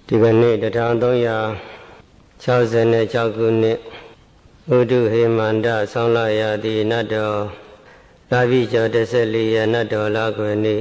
ဒီကနေ့1366ခုနှစ်ဥဒုဟေမန္တဆောင်းလရာသီနတ်တော်လာပြီကျော်14ရက်နတ်တော်လခွေနေ့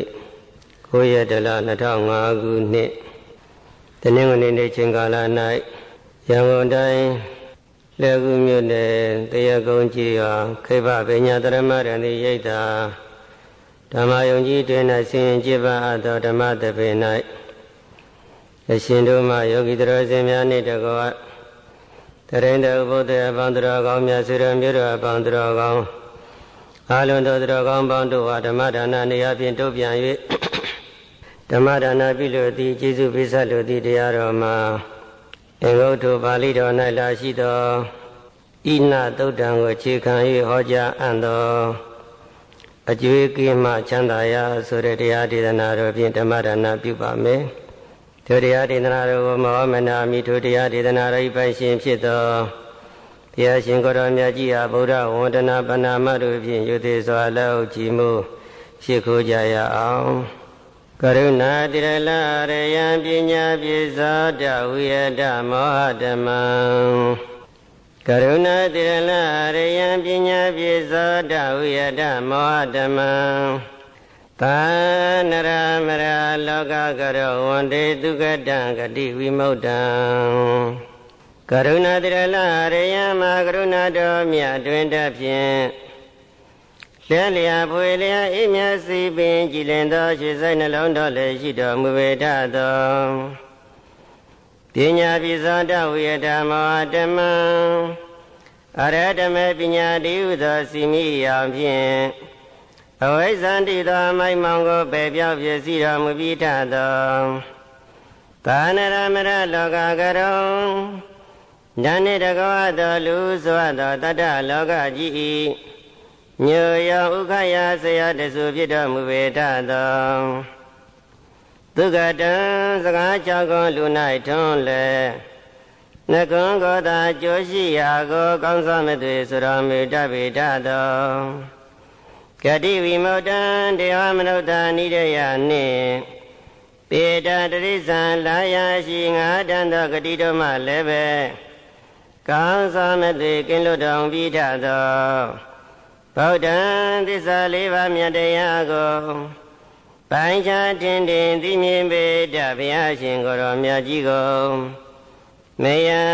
9ရက်တလ2005ခုနှစ်တနင်္ဂနွေနေ့ချိန်ကာလ၌ရန်ကုန်တိုင်းလေကူမြို့နယ်တရကုန်းကြီးရွာခိဗဗညာတရမရဏိရိတ်တာဓမ္မယုံကြီးတွင်၌ဆင်ကျင့်ပါအပ်သောဓမ္မသဘင်၌အရှင်တို့မှယောဂီတော်စင်များနှင့်တကွတရင်တော်ဘုဒ္ဓအပေါင်းတော်ကောင်းများဆွေတော်မျိုးတော်အပေါင်းတော်ကောင်းအာလုံးတော်တော်ကောင်းပေါင်းတို့ဟာဓမ္မဒါနနေရာဖြင့်တုတ်ပြန်၍ဓမ္မဒါနပြုလို့သည်ကျေးဇူးပေးဆက်လို့သည်တရားတော်မှာအင်္ဂုတ္တပါဠိတော်၌လာရှိသောဣနသုတ်တံကိုခြေခံ၍ဟောကြားအံ့သောအကျွေးကင်းမှချမ်းသာရာဆိုတဲ့တရားဒေသနာတော်ဖြင့်ဓမ္မဒါနပြုပါမယ်ထိုတရားဒေသနာတော်ကိုမောမနာမိထိုတရားဒေသနာတော်၏ပိုင်ရှင်ဖြစ်သောဘုရားရှင်ကိုယ်တော်မြတ်ကြီးဟာဗုဒ္ဓဝန္ဒနာပဏာမတို့ဖြင့်ယုသေးစွာလက်ဥကြည်မှုရှိခိုးကြရအောင်ကရုဏာတိရလရယံပညာပိသောတဝိယတမောဟဓမ္မံကရုဏာတိရလရယံပညာပိသောတဝိယတမောဟဓမ္မံသာနရမရလောကကရောဝန္တေသူကတံဂတိဝိမု क्त ံကရုဏာတိရလရယံမကရုဏာတော်မြတ်တွင်တဖြင့်လဲလျာဖွေလျာအိမြစီပင်ကြည်လင်သောရွှေစိတ်နှလုံးတော်လည်းရှိတော်မူပေတတ်သောပညာပိသောတဝိယဓမ္မောဓမ္မံအရဟတမေပညာတိဟုသောစီမိယောင်ဖြင့်အဝိဇ္ဇန္တိသောမိုက်မောင်ကိုပယ်ပြောက်ဖြစ်စီတော်မူပြီးထသောသာနရမရလောကကရုံဉာဏ်နှင့်တကွသောလူစွာသောတတ္တလောကကြီး၏ညိုရောဥခယဆရာတဆူဖြစ်တော်မူပေတတ်သောသုကတံစကားကြောင့်ကိုလူ၌ထွန်းလဲနှကွန်းကိုသာကြိုးရှိရာကိုကောင်းစွာမသွေဆိုတော်မူတတ်ပေတတ်သောဂတိဝိမု क्त ံဒေဝမနုဿာနိဒယနှင့်ပေတတရိစ္ဆာလာယရှိငါတန်သောဂတိတို့မှလည်းပဲကောင်းစွာမသွေကင်းလွတ်တော်ပြီးထသောဗုဒ္ဓံသစ္စာလေးပါးမြတ်တရားကိုပိုင်းခြားတင်တင်သိမြင်ပေတတ်ဘုရားရှင်ကိုယ်တော်မြတ်ကြီးကိုမေယံ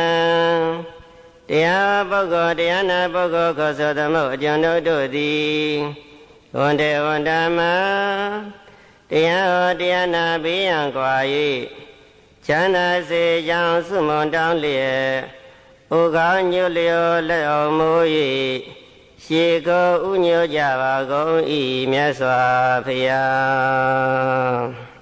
တရားပုဂ္ဂိုလ်တရားနာပုဂ္ဂိုလ်ကိုဆိုသမုတ်အကျွန်ုပ်တို့သည်ဝန္တေဝန္ဓမတရားဟောတရားနာဘေးရန်ကွာ၍ချမ်းသာစေကြောင်းစုမွန်တောင်းလျက်ဥကောင်းညွတ်လျောလက်အောင်မိုး၍ရှေကိုဥညွတ်ကြပါကုန်၏မြတ်စွာဘုရား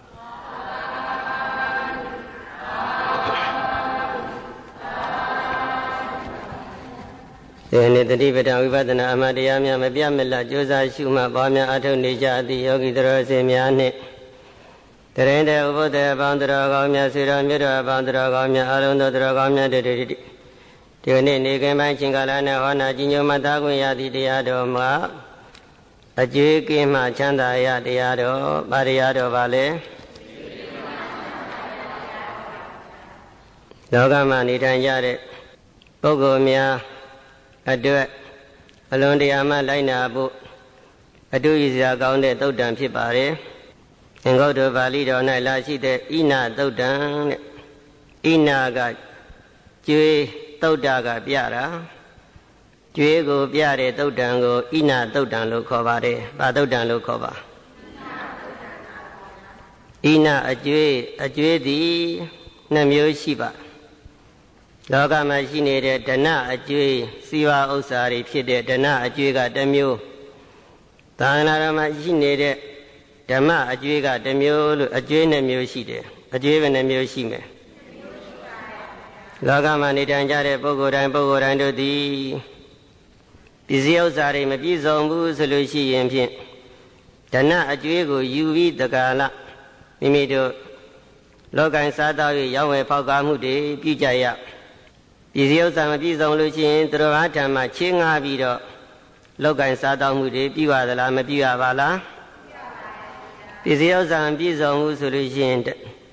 ဒီနေ့တတိပဌာဝိပဿနာအမှတ်တရားများမပြတ်မလတ်ကြိုးစားရှုမှတ်ပွားများအထောက်နေကြသည့်ယောဂီတော်စင်များနှင့်တရင်တဲ့ဥပုဒ္ဒေအပေါင်းတော်ကောင်းများဆွေတော်မြတ်တော်အပေါင်းတော်ကောင်းများအလုံးတော်တော်ကောင်းများတည်းဒီနေ့နေကင်းပိုင်းချင်းကာလနဲ့ဟောနာကြီးညိုမှတ်သားခွင့်ရသည့်တရားတော်မှာအကျွေးကင်းမှချမ်းသာရတရားတော်ဗာတရားတော်ပါလေလောကမှာနေထိုင်ကြတဲ့ပုဂ္ဂိုလ်များအတွက်အလွန်တရာမှလိုက်နာဖို့အတူရစရာကောင်းတဲ့သုတ်တံဖြစ်ပါတယ်။အင်္ဂုတ္တပါဠိတော်၌လာရှိတဲ့ဣနသုတ်တံတဲ့ဣနကကျွေးသုတ်တကပြတာကျွေးကိုပြတဲ့သုတ်တံကိုဣနသုတ်တံလို့ခေါ်ပါတယ်။ဘာသုတ်တံလို့ခေါ်ပါဣနအကျွေးသည်နှစ်မျိုးရှိပါလောကမှာရှိနေတဲ့ဒဏအကျွေးစီဝါဥစ္စာတွေဖြစ်တဲ့ဒဏအကျွေးကတစ်မျိုးသာသနာတော်မှာရှိနေတဲ့ဓမ္မအကျွေးကတစ်မျိုးလို့အကျွေးနှစ်မျိုးရှိတယ်အကျွေးပဲနှစ်မျိုးရှိမယ်လောကမှာနေထိုင်ကြတဲ့ပုဂ္ဂိုလ်တိုင်းတို့သည်ပစ္စည်းဥစ္စာတွေမပြည့်စုံဘူးဆိုလို့ရှိရင်ဖြင့်ဒဏအကျွေးကိုယူပြီးတကာလမိမိတို့လောကင်စားသောရောင်းဝယ်ဖောက်ကားမှုတွေပြုကြရပစ္စည်းဥစ္စာမပြည့်စုံလို့ရှိရင်သူတော်ဘာထံမှာချင်းငှားပြီးတော့လောကင်စားသောမှုတွေပြုရသလားမပြုရပါလားပစ္စည်းဥစ္စာမပြည့်စုံဘူးဆိုလို့ရှိရင်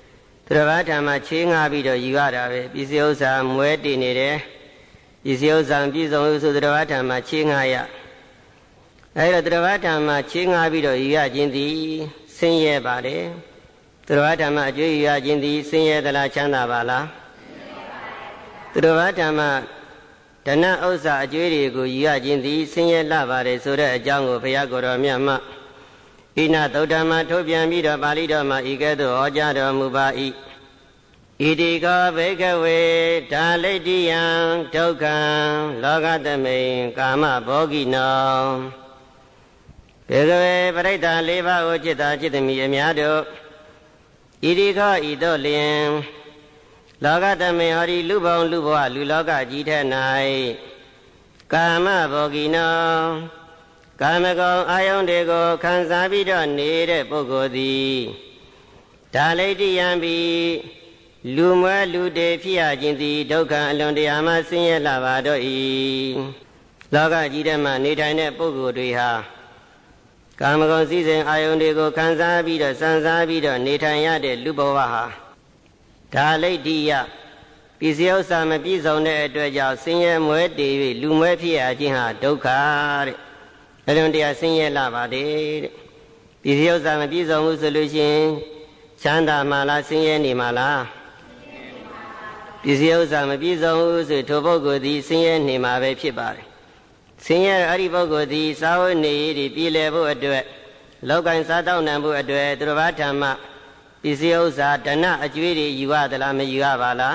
သူတော်ဘာဓမ္မချေးငှားပြီးတော့ယူရတာပဲပစ္စည်းဥစ္စာမွဲတည်နေတယ်ပစ္စည်းဥစ္စာပြည့်စုံလို့ဆိုသူတော်ဘာဓမ္မချေးငှားရအဲဒီတော့သူတော်ဘာဓမ္မချေးငှားပြီးတော့ယူရခြင်းသည်ဆင်းရဲပါတယ်သူတော်ဘာဓမ္မအကျွေးယူရခြင်းသည်ဆင်းရဲသလားချမ်းသာပါလားသူတော်ဘာဓမ္မဓနဥစ္စာအကျွေးတွေကိုယူရခြင်းသည်ဆင်းရဲလှပါတယ်ဆိုတဲ့အကြောင်းကိုဘုရားကိုယ်တော်မြတ်မှဣနသုဒ္ဓမထုတ်ပြန်ပြီးတော့ပါဠိတော်မှာဤကဲ့သို့ဟောကြားတော်မူပါ၏ဣတိကောဘေကဝေဒါလိတ္တိယံဒုက္ခံလောကသမိန်ကာမဘောဂိနောဘေကဝေပရိစ္ဆာ၄ပါးကိုจิตတာจิตသမီးအများတို့ဣတိခောဤသို့လျင်လောကသမိန်ဟောဒီလူဘုံလူဘဝလူလောကကြီးထက်၌ကာမဘောဂိနောကာမဂုဏ်အာယုန်တွေကိုခံစားပြီးတော့နေတဲ့ပုဂ္ဂိုလ်သည်ဒါလိတ္တိယံပြီးလူမွဲလူတေဖြစ်ရခြင်းသည်ဒုက္ခအလွန်တရာမှဆင်းရဲလာပါတော့၏လောကကြီးထဲမှာနေထိုင်တဲ့ပုဂ္ဂိုလ်တွေဟာကာမဂုဏ်စည်းစိမ်အာယုန်တွေကိုခံစားပြီးတော့စံစားပြီးတော့နေထိုင်ရတဲ့လူဘဝဟာဒါလိတ္တိယပစ္စည်းဥစ္စာမပြည့်စုံတဲ့အတွက်ကြောင့်ဆင်းရဲမွဲတေ၍လူမွဲဖြစ်ရခြင်းဟာဒုက္ခတဲ့အလွန်တရာဆင်းရဲလာပါတယ်တဲ့ပစ္စည်းဥစ္စာမပြည့်စုံဘူးဆိုလို့ရှိရင်ချမ်းသာမှလားဆင်းရဲနေမှလားပစ္စည်းဥစ္စာမပြည့်စုံဘူးဆိုထိုပုဂ္ဂိုလ်သည်ဆင်းရဲနေမှာပဲဖြစ်ပါတယ်ဆင်းရဲအဲ့ဒီပုဂ္ဂိုလ်သည်စာဝတ်နေရည်ပြည်လည်ဖို့အတွက်လောကင်စားတောက်နိုင်ဖို့အတွက်သူတော်ဘာဓမ္မပစ္စည်းဥစ္စာဒဏအကျွေးတွေယူရသလားမယူရပါလား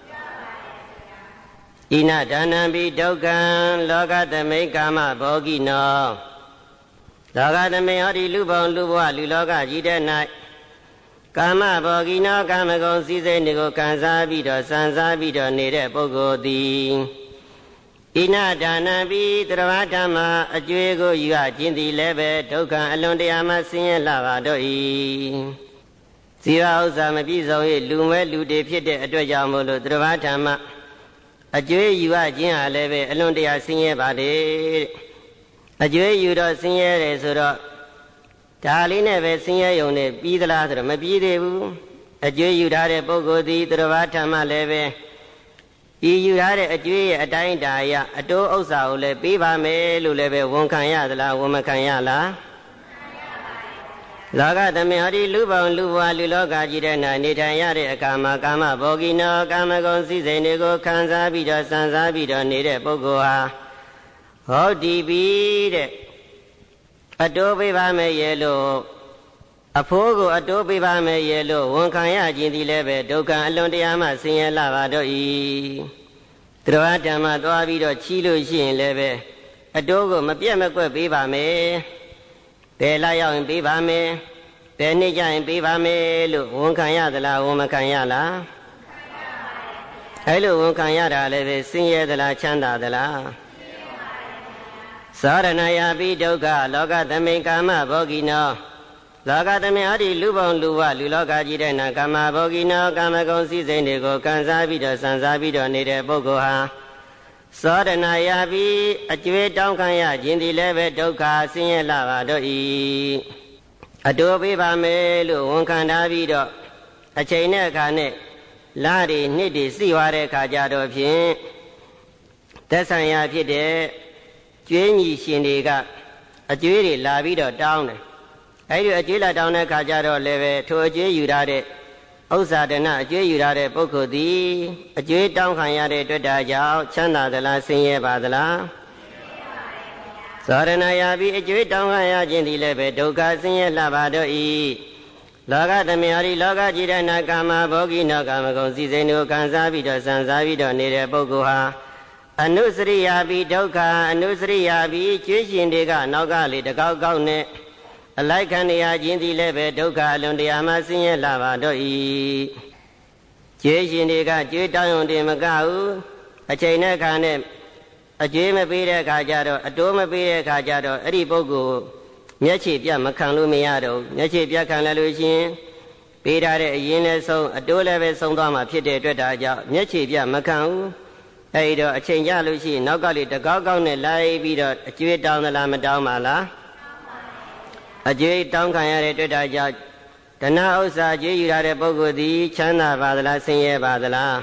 ဣနဒါနံပိဒုက္ခံလောကသမိန်ကာမဘောဂိနောလောကသမိန်ဟောဒီလူဘုံလူဘဝလူလောကကြီးတဲ့၌ကာမဘောဂိနောကာမဂုဏ်စည်းစိမ်တွေကိုခံစားပြီးတော့စံစားပြီးတော့နေတဲ့ပုဂ္ဂိုလ်သည်ဣနဒါနံပိသရဝဓမ္မအကျွေးကိုယူရခြင်းသည်လည်းပဲဒုက္ခအလွန်တရာမှဆင်းရဲလာပါတော့၏ဇီဝဥစ္စာမပြည့်စုံ၍လူမဲလူတေဖြစ်တဲ့အတွက်ကြောင့်မို့လို့သရဝဓမ္မအကျွေးယူရခြင်းဟာလည်းပဲအလွန်တရာဆင်းရဲပါတယ်အကျွေးယူတော့ဆင်းရဲတယ်ဆိုတော့ဒါလေးနဲ့ပဲဆင်းရဲယုံနဲ့ပြီးသလားဆိုတော့မပြီးသေးဘူးအကျွေးယူထားတဲ့ပုဂ္ဂိုလ်သည်သရဝဓမ္မလည်းပဲဤယူထားတဲ့အကျွေးရဲ့အတိုင်းတာအရအတိုးဥစ္စာကိုလည်းပေးပါမယ်လို့လည်းပဲဝန်ခံရသလားဝန်မခံရလားလောကသမိန်ဟောဒီလူပေါင်းလူဘဝလူလောကကြီးတဲ့နာနေထိုင်ရတဲ့အခါမှာကာမဘောဂိနောကာမဂုဏ်စည်းစိမ်တွေကိုခံစားပြီးတော့စံစားပြီးတော့နေတဲ့ပုဂ္ဂိုလ်ဟာဟောဒီပြီတဲ့အတိုးပေးပါမယ်ရဲ့လို့အဖိုးကိုအတိုးပေးပါမယ်ရဲ့လို့ဝန်ခံရခြင်းသည်လည်းပဲဒုက္ခအလွန်တရာမှဆင်းရဲလာပါတော့၏သရဝဓမ္မသွားပြီးတော့ချီးလို့ရှိရင်လည်းပဲအတိုးကိုမပြတ်မကွက်ပေးပါမယ်ဘယ်လာရောက်ရင်ပေးပါမယ်ဘယ်နေ့ကျရင်ပေးပါမယ်လို့ဝန်ခံရသလားဝန်မခံရလားအဲ့လိုဝန်ခံရတာလည်းပဲဆင်းရဲသလားချမ်းသာသလားသောရဏယာပိဒုက္ခလောကသမိန်ကာမဘောဂိနောလောကသမိန်အဒီလူပေါင်းလူဝလူလောကကြီးတဲ့နာကာမဘောဂိနောကာမဂုဏ်စည်းစိမ်တွေကိုခံစားပြီးတော့စံစားပြီးတော့နေတဲ့ပုဂ္ဂိုလ်ဟာသောရဏယာပိအကျွေးတောင်းခံရခြင်းသည်လည်းပဲဒုက္ခဆင်းရဲလာပါတော့၏အတိုးပေးပါမယ်လို့ဝန်ခံထားပြီးတော့အချိန်နဲ့အခါနဲ့လတွေနှစ်တွေစီးွားတဲ့အခါကြတော့ဖြင့်သက်ဆိုင်ရာဖြစ်တဲ့ကျွေးညီရှင်တွေကအကျွေးတွေလာပြီးတော့တောင်းတယ်အဲဒီအကျွေးလာတောင်းတဲ့အခါကျတော့လည်းပဲထိုအကျွေးယူထားတဲ့ဥစ္စာဒနာအကျွေးယူထားတဲ့ပုဂ္ဂိုလ်သည်အကျွေးတောင်းခံရတဲ့အတွက်ဒါကြောင့်ချမ်းသာသလားဆင်းရဲပါသလားသောရဏယာပိအကျွေးတောင်းခံရခြင်းသည်လည်းပဲဒုက္ခဆင်းရဲလာပါတော့၏လောကသမိန်ဟောဒီလောကကြီးတဲ့နာကာမဘောဂိနောကာမဂုဏ်စည်းစိမ်တို့ခံစားပြီးတော့စံစားပြီးတော့နေတဲ့ပုဂ္ဂိုလ်ဟာအနုစရိယာပိဒုက္ခအနုစရိယာပိကျွေးရှင်တွေကနောက်ကလေတကောက်ကောက်နဲ့အလိုက်ခံရခြင်းသည်လည်းပဲဒုက္ခအလွန်တရာမှဆင်းရဲလာပါတော့၏ကျွေးရှင်တွေကကျွေးတောင်းရုံတင်မကဘူးအချိန်နဲ့ခါနဲ့အကျွေးမပေးတဲ့အခါကျတော့အတိုးမပေးတဲ့အခါကျတော့အဲ့ဒီပုဂ္ဂိုလ်မျက်ခြေပြတ်မခံလို့မရတော့မျက်ခြေပြတ်ခံလိုက်လို့ရှိရင်ပေးထားတဲ့အရင်လည်းဆုံးအတိုးလည်းပဲဆုံးသွားမှာဖြစ်တဲ့အတွက်ဒါကြောင့်မျက်ခြေပြတ်မခံဘူးအဲဒီတော့အချိန်ကြလို့ရှိရင်နောက်ကလေးတကောက်ကောက်နဲ့လိုက်ပြီးတော့အကျွေးတောင်းသလားမတောင်းပါလားအကျွေးတောင်းခံရတဲ့အတွက်ဒါကြောင့်တဏှာဥစ္စာကြွေးယူရတဲ့ပုဂ္ဂိုလ်သည်ချမ်းသာပါသလားဆင်းရဲပါသလား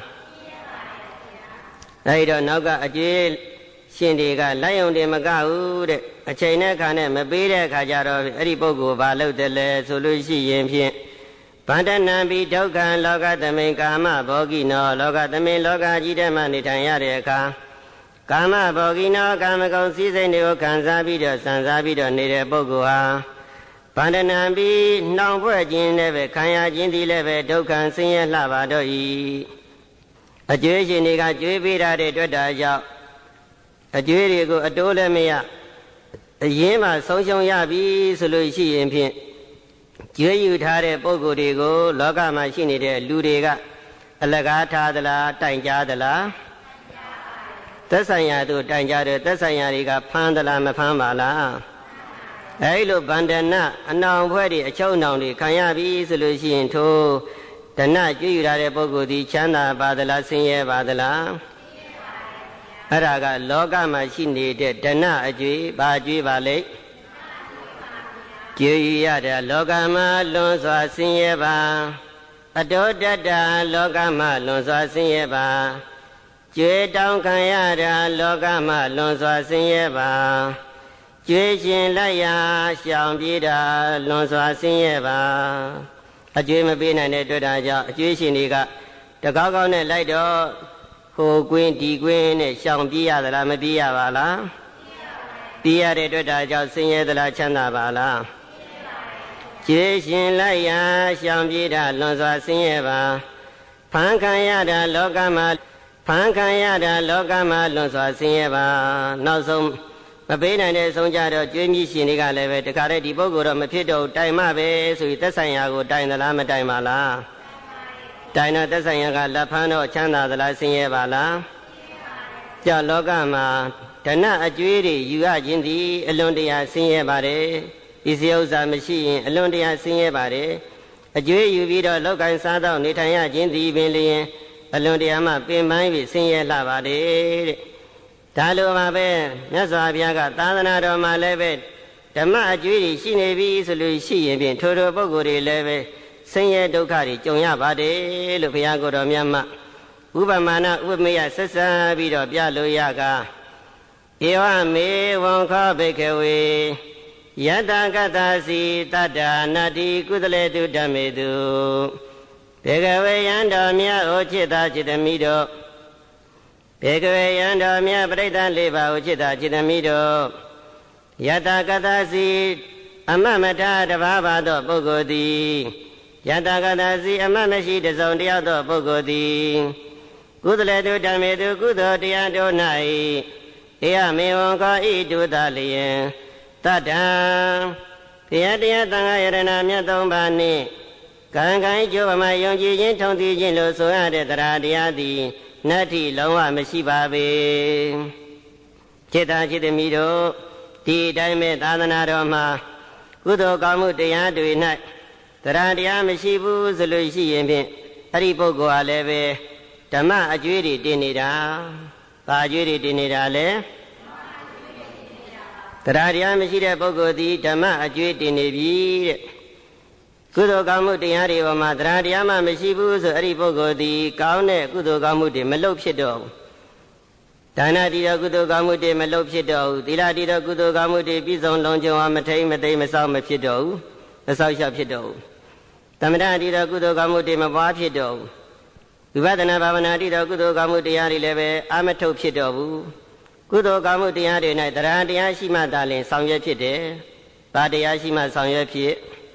အဲဒီတော့နောက်ကအကျွေးရှင်တွေကလက်ယုံတွေမကဘူးတဲ့အချိန်နဲ့ခါနဲ့မပေးတဲ့အခါကျတော့အဲ့ဒီပုဂ္ဂိုလ်ဘာလုပ်တယ်လဲဆိုလို့ရှိရင်ဖြင့်ဗန္ဒနံပိဒုက္ခံလောကသမိန်ကာမဘောဂိနောလောကသမိန်လောကကြီးထဲမှာနေထိုင်ရတဲ့အခါကာမဘောဂိနောကာမဂုဏ်စည်းစိမ်တွေကိုခံစားပြီးတော့စံစားပြီးတော့နေတဲ့ပုဂ္ဂိုလ်ဟာဗန္ဒနံပိနှောင်ဖွဲ့ခြင်းလည်းပဲခံရခြင်းသည်လည်းပဲဒုက္ခံဆင်းရဲလှပါတော့၏အကျွေးရှင်တွေကကျွေးပေးတာတဲ့တွေ့တာကြောင့်အကျွေးတွေကိုအတိုးလည်းမရအရင်မှဆုံးရှုံးရပြီဆိုလို့ရှိရင်ဖြင့်ကျွေးယူထားတဲ့ပုဂ္ဂိုလ်တွေကိုလောကမှာရှိနေတဲ့လူတွေကအလကားထားသလားတိုင်ကြားသလားသက်ဆိုင်ရာတို့တိုင်ကြားတယ်သက်ဆိုင်ရာတွေကဖမ်းသလားမဖမ်းပါလားအဲဒီလိုဗန္ဒနာအနောင်ဖွဲ့တွေအချုပ်အနှောင်တွေခံရပြီဆိုလို့ရှိရင်ထိုဒဏကျွေးယူထားတဲ့ပုဂ္ဂိုလ်ဒီချမ်းသာပါသလားဆင်းရဲပါသလားအဲ့ဒါကလောကမှာရှိနေတဲ့ဒဏအကျွေးဘာကျွေးပါလိမ့်ကျွေးယူရတဲ့လောကမှာလွန်စွာဆင်းရဲပါအတောတတ္တလောကမှာလွန်စွာဆင်းရဲပါကျွေးတောင်းခံရတာလောကမှာလွန်စွာဆင်းရဲပါကျွေးရှင်လိုက်ရာရှောင်ပြေးတာလွန်စွာဆင်းရဲပါအကျွေးမပေးနိုင်တဲ့တွေ့တာကြောင့်အကျွေးရှင်တွေကတကောက်ကောက်နဲ့လိုက်တော့ဟိုကွင်းဒီကွင်းနဲ့ရှောင်ပြေးရသလားမပြေးရပါလားပြေးရတဲ့တွေ့တာကြောင့်ဆင်းရဲသလားချမ်းသာပါလားကျွေးရှင်လိုက်ရာရှောင်ပြေးတာလွန်စွာဆင်းရဲပါဖန်ခံရတာလောကမှာဖန်ခံရတာလောကမှာလွန်စွာဆင်းရဲပါနောက်ဆုံးမပေးနိုင်တဲ့ဆုံးကြတော့ကျွေးမြီးရှင်တွေကလည်းပဲတခါတည်းဒီပုဂ္ဂိုလ်တော့မဖြစ်တော့တိုင်မပဲဆိုပြီးသက်ဆိုင်ရာကိုတိုင်သလားမတိုင်ပါလားတိုင်တော့သက်ဆိုင်ရာကလက်ဖမ်းတော့ချမ်းသာသလားဆင်းရဲပါလားကြောက်လောကမှာဓနအကျွေးတွေယူရခြင်းသည်အလွန်တရာဆင်းရဲပါတယ်ဒီစဥစ္စာမရှိရင်အလွန်တရာဆင်းရဲပါတယ်အကျွေးယူပြီးတော့လောက်ကိုင်းစားတော့နေထိုင်ရခြင်းသည်ပင်လျင်အလွန်တရာမှပင်ပန်းပြီးဆင်းရဲလှပါတယ်တဲ့ဒါလိုပါပဲမြတ်စွာဘုရားကသာသနာတော်မှာလည်းပဲဓမ္မအကျွေးတွေရှိနေပြီဆိုလို့ရှိရင်ဖြင့်ထိုပုဂ္ဂိုလ်တွေလည်းပဲဆင်းရဲဒုက္ခတွေကြုံရပါတယ်လို့ဘုရားကိုယ်တော်မြတ်မှဥပမာဏဥပမေယဆက်ဆံပြီးတော့ပြလို့ရကဧဝမေဝံခောဘိက္ခဝေယတကတ္တစီတတ္တနာတိကုသလေတုဓမ္မေတုဘေကဝေယံတော်မြတ်ဩจิตတာจิตမိတော်ဘေကဝေယံတော်မြတ်ပရိသတ်လေးပါးဩจิตတာจิตမိတော်ယတကတ္တစီအမမထတဘာဘာသောပုဂ္ဂိုလ်သည်ယတကတ္တစီအမမရှိတစုံတယောက်သောပုဂ္ဂိုလ်သည်ကုသလေတုဓမ္မေတုကုသိုလ်တရားတို့၌ဧယမေဝံခောဤတုသလျင်တတ္တံဘုရားတရားသံဃာယရဏမြတ်သုံးပါးနှင့်ကံကံကျိုးပမာယုံကြည်ခြင်းထုံသိခြင်းလို့ဆိုရတဲ့တရားတရားသည်နတ္ထိလုံးဝမရှိပါပေจิตတာจิตမိတို့ဒီအတိုင်းပဲသာသနာတော်မှာကုသိုလ်ကောင်းမှုတရားတွေ၌တရားတရားမရှိဘူးဆိုလို့ရှိရင်ဖြင့်အဲ့ဒီပုဂ္ဂိုလ်ဟာလည်းပဲဓမ္မအကျွေးတွေတင်နေတာဘာအကျွေးတွေတင်နေတာလဲတရားတရားမရှိတဲ့ပုဂ္ဂိုလ်သည်ဓမ္မအကျွေးတင်နေပြီတဲ့ကုသိုလ်ကောင်းမှုတရားတွေပေါ်မှာတရားတရားမှမရှိဘူးဆိုအဲ့ဒီပုဂ္ဂိုလ်သည်ကောင်းတဲ့ကုသိုလ်ကောင်းမှုတွေမလုပ်ဖြစ်တော့ဘူးဒါနတည်သောကုသိုလ်ကောင်းမှုတွေမလုပ်ဖြစ်တော့ဘူးသီလတည်သောကုသိုလ်ကောင်းမှုတွေပြည့်စုံလုံးကျုံအောင်မထိန်မသိမဆောက်မဖြစ်တော့ဘူးမဆောက်ရှောက်ဖြစ်တော့ဘူးသမထတည်သောကုသိုလ်ကောင်းမှုတွေမပွားဖြစ်တော့ဘူးဝိပဿနာဘာဝနာတည်သောကုသိုလ်ကောင်းမှုတရားတွေလည်းပဲအာမထုတ်ဖြစ်တော့ဘူးကုသိုလ်ကောင်းမှုတရားတွေ၌တရားတရားရှိမှသာလျှင်ဆောင်ရွက်ဖြစ်တယ်ဘာတရားရှိမှဆောင်ရွက်ဖြစ်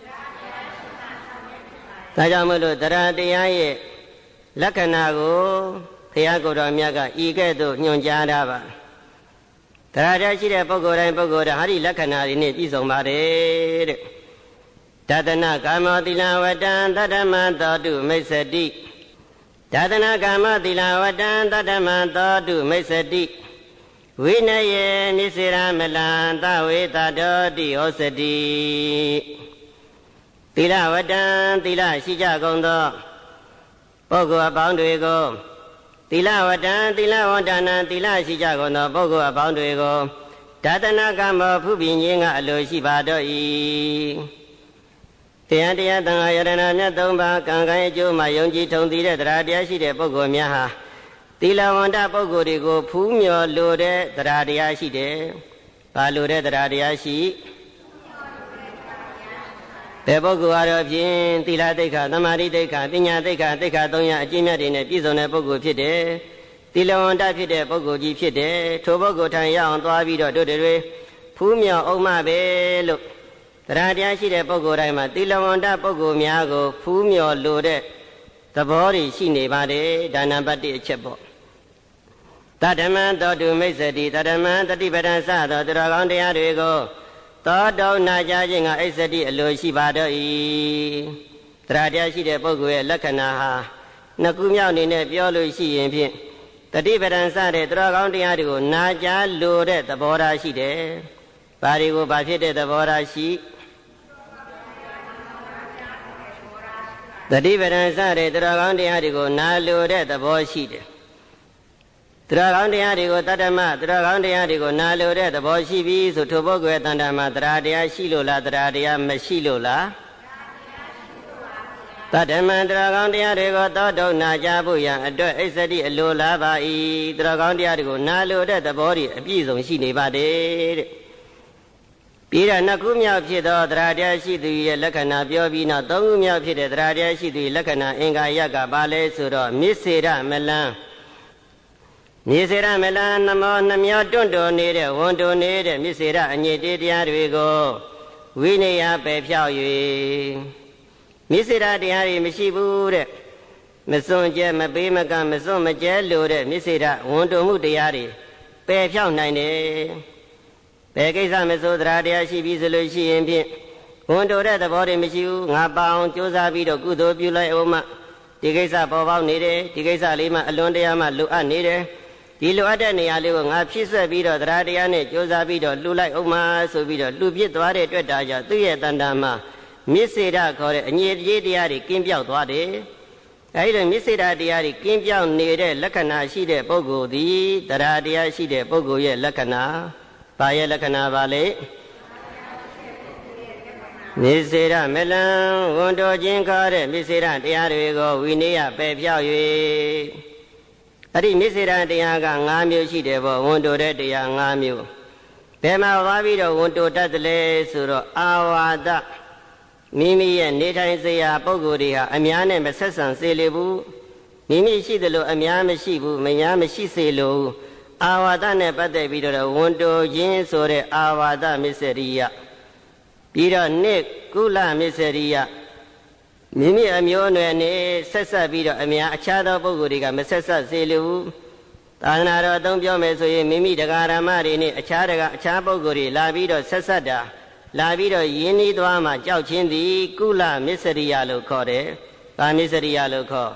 ဒါကြောင့်မို့လို့တရားတရားရဲ့လက္ခဏာကိုဘုရားကိုယ်တော်မြတ်ကဤကဲ့သို့ညွှန်ကြားတာပါတရားတရားရှိတဲ့ပုဂ္ဂိုလ်တိုင်းပုဂ္ဂိုလ်တိုင်းဟာဒီလက္ခဏာတွေနဲ့ပြည့်စုံပါတယ်တဲ့ဒသနာကာမောသီလဝတ္တံတတ္တမသောတုမိစ္ဆတိဒသနာကာမောသီလဝတ္တံတတ္တမသောတုမိစ္ဆတိဝိနယေနိစေရမလံသဝေတတောတိဟောစတိသီလဝတ္တံသီလရှိကြကုန်သောပုဂ္ဂိုလ်အပေါင်းတွေကိုသီလဝတ္တံသီလဝတ္တနာသီလရှိကြကုန်သောပုဂ္ဂိုလ်အပေါင်းတွေကိုဒသနာကမောဖူးပြင်းခြင်းကအလိုရှိပါတော့၏တရားတရားသံဃာယရဏမြတ်၃ပါးကံကံအကျိုးမှာယုံကြည်ထုံသိတဲ့တရားတရားရှိတဲ့ပုဂ္ဂိုလ်များဟာသီလဝန္တပုဂ္ဂိုလ်တွေကိုဖူးမြော်လိုတဲ့တရားတရားရှိတယ်။ဘာလိုတဲ့တရားတရားရှိဘယ်ပုဂ္ဂိုလ်ကတော့ဖြင့်သီလသိက္ခာသမာဓိသိက္ခာပညာသိက္ခာသိက္ခာ၃ရပ်အကျင့်မြတ်တွေနဲ့ပြည့်စုံတဲ့ပုဂ္ဂိုလ်ဖြစ်တယ်။သီလဝန္တဖြစ်တဲ့ပုဂ္ဂိုလ်ကြီးဖြစ်တယ်။ထိုပုဂ္ဂိုလ်ထံရအောင်သွားပြီးတော့တို့တွေဖူးမြော်အောင်မှပဲလို့တရားတရားရှိတဲ့ပုဂ္ဂိုလ်တိုင်းမှာသီလဝန္တပုဂ္ဂိုလ်များကိုဖူးမြော်လိုတဲ့သဘောတွေရှိနေပါတယ်ဒါနံပါတ်1အချက်ပေါ့တတ္တမံသောတုမိစ္ဆတိတတ္တမံတတိပဒံစသောသူတော်ကောင်းတရားတွေကိုသောတုံနာကြခြင်းကအိစ္ဆတိအလိုရှိပါတော့၏တရားတရားရှိတဲ့ပုဂ္ဂိုလ်ရဲ့လက္ခဏာဟာနှစ်ခုမြောက်အနေနဲ့ပြောလို့ရှိရင်ဖြင့်တတိပဒံစတဲ့သူတော်ကောင်းတရားတွေကိုနာကြားလိုတဲ့သဘောထားရှိတယ်ဘာတွေကိုဘာဖြစ်တဲ့သဘောထားရှိတတိပဒံစတဲ့သူတော်ကောင်းတရားတွေကိုနာလိုတဲ့သဘောရှိတယ်သူတော်ကောင်းတရားတွေကိုတတ္တမသူတော်ကောင်းတရားတွေကိုနာလိုတဲ့သဘောရှိပြီဆိုထိုပုဂ္ဂိုလ်ရဲ့တဏ္ဍာမှာတရားတရားရှိလို့လားတရားတရားမရှိလို့လားတတ္တမသူတော်ကောင်းတရားတွေကိုသောတုံနာကြဖို့ရန်အတွက်အိစ္ဆတိအလိုလားပါ၏သူတော်ကောင်းတရားတွေကိုနာလိုတဲ့သဘောတွေအပြည့်စုံရှိနေပါတယ်တဲ့ပြီးတော့နှစ်ခုမြောက်ဖြစ်သောတရားတရားရှိသူရဲ့လက္ခဏာပြောပြီးနောက်သုံးခုမြောက်ဖြစ်တဲ့တရားတရားရှိသူရဲ့လက္ခဏာအင်္ဂါရပ်ကဘာလဲဆိုတော့မစ္စေရမလံမြေစေရမလံနမောနှမျောတွန့်တော်နေတဲ့ဝန်တော်နေတဲ့မစ္စေရအညစ်တရားတွေကိုဝိနည်းပယ်ဖြောက်၍မစ္စေရတရားတွေမရှိဘူးတဲ့မစွန့်ကြဲမပေးမကမစွန့်မကြဲလို့တဲ့မစ္စေရဝန်တော်မှုတရားတွေပယ်ဖြောက်နိုင်တယ်ဘယ်ကိစ္စမဆိုတရားတရားရှိပြီဆိုလို့ရှိရင်ဖြင့်ဝန်တော်တဲ့သဘောတွေမရှိဘူးငါပအောင်ကြိုးစားပြီးတော့ကုသိုလ်ပြုလိုက်အောင်မှဒီကိစ္စပေါ်ပေါက်နေတယ်ဒီကိစ္စလေးမှအလွန်တရာမှလိုအပ်နေတယ်ဒီလိုအပ်တဲ့နေရာလေးကိုငါဖြည့်ဆွက်ပြီးတော့တရားတရားနဲ့ကြိုးစားပြီးတော့လှူလိုက်အောင်မှဆိုပြီးတော့လှူပြစ်သွားတဲ့အတွက်ဒါကြောင့်သူ့ရဲ့တဏ္ဍာမှာမစ္စေရခေါ်တဲ့အညစ်အကြေးတရားတွေကင်းပြောက်သွားတယ်အဲဒီလိုမစ္စေရတရားတွေကင်းပြောက်နေတဲ့လက္ခဏာရှိတဲ့ပုဂ္ဂိုလ်သည်တရားတရားရှိတဲ့ပုဂ္ဂိုလ်ရဲ့လက္ခဏာဘာရဲ့လက္ခဏာပါလဲမစ္စေရမလံဝန်တော်ခြင်းခေါ်တဲ့မစ္စေရတရားတွေကိုဝိနည်းပယ်ဖြောက်၍အဲ့ဒီမစ္စေရတရားက5မျိုးရှိတယ်ပေါ့ဝန်တော်တဲ့တရား5မျိုးဘယ်မှာသွားပြီးတော့ဝန်တော်တတ်တယ်လဲဆိုတော့အာဝါဒမိမိရဲ့နေထိုင်စရာပုဂ္ဂိုလ်တွေဟာအများနဲ့မဆက်ဆံစေလေဘူးမိမိရှိတယ်လို့အများမရှိဘူးမများမရှိစေလို့အာဝါဒနဲ့ပတ်သက်ပြီးတော့ဝန်တော်ခြင်းဆိုတဲ့အာဝါဒမစ္စေရိယပြီးတော့နှစ်ကုလမစ္စေရိယမိမိအမျိုးအနွယ်နဲ့ဆက်ဆက်ပြီးတော့အများအခြားသောပုဂ္ဂိုလ်တွေကမဆက်ဆက်စေလို့သာသနာတော်အသုံးပြောမယ်ဆိုရင်မိမိတရားဓမ္မတွေနဲ့အခြားပုဂ္ဂိုလ်တွေလာပြီးတော့ဆက်ဆက်တာလာပြီးတော့ယဉ်ဤသွားမှကြောက်ချင်းသည်ကုလမစ္စေရိယလို့ခေါ်တယ်။ဗာမစ္စေရိယလို့ခေါ်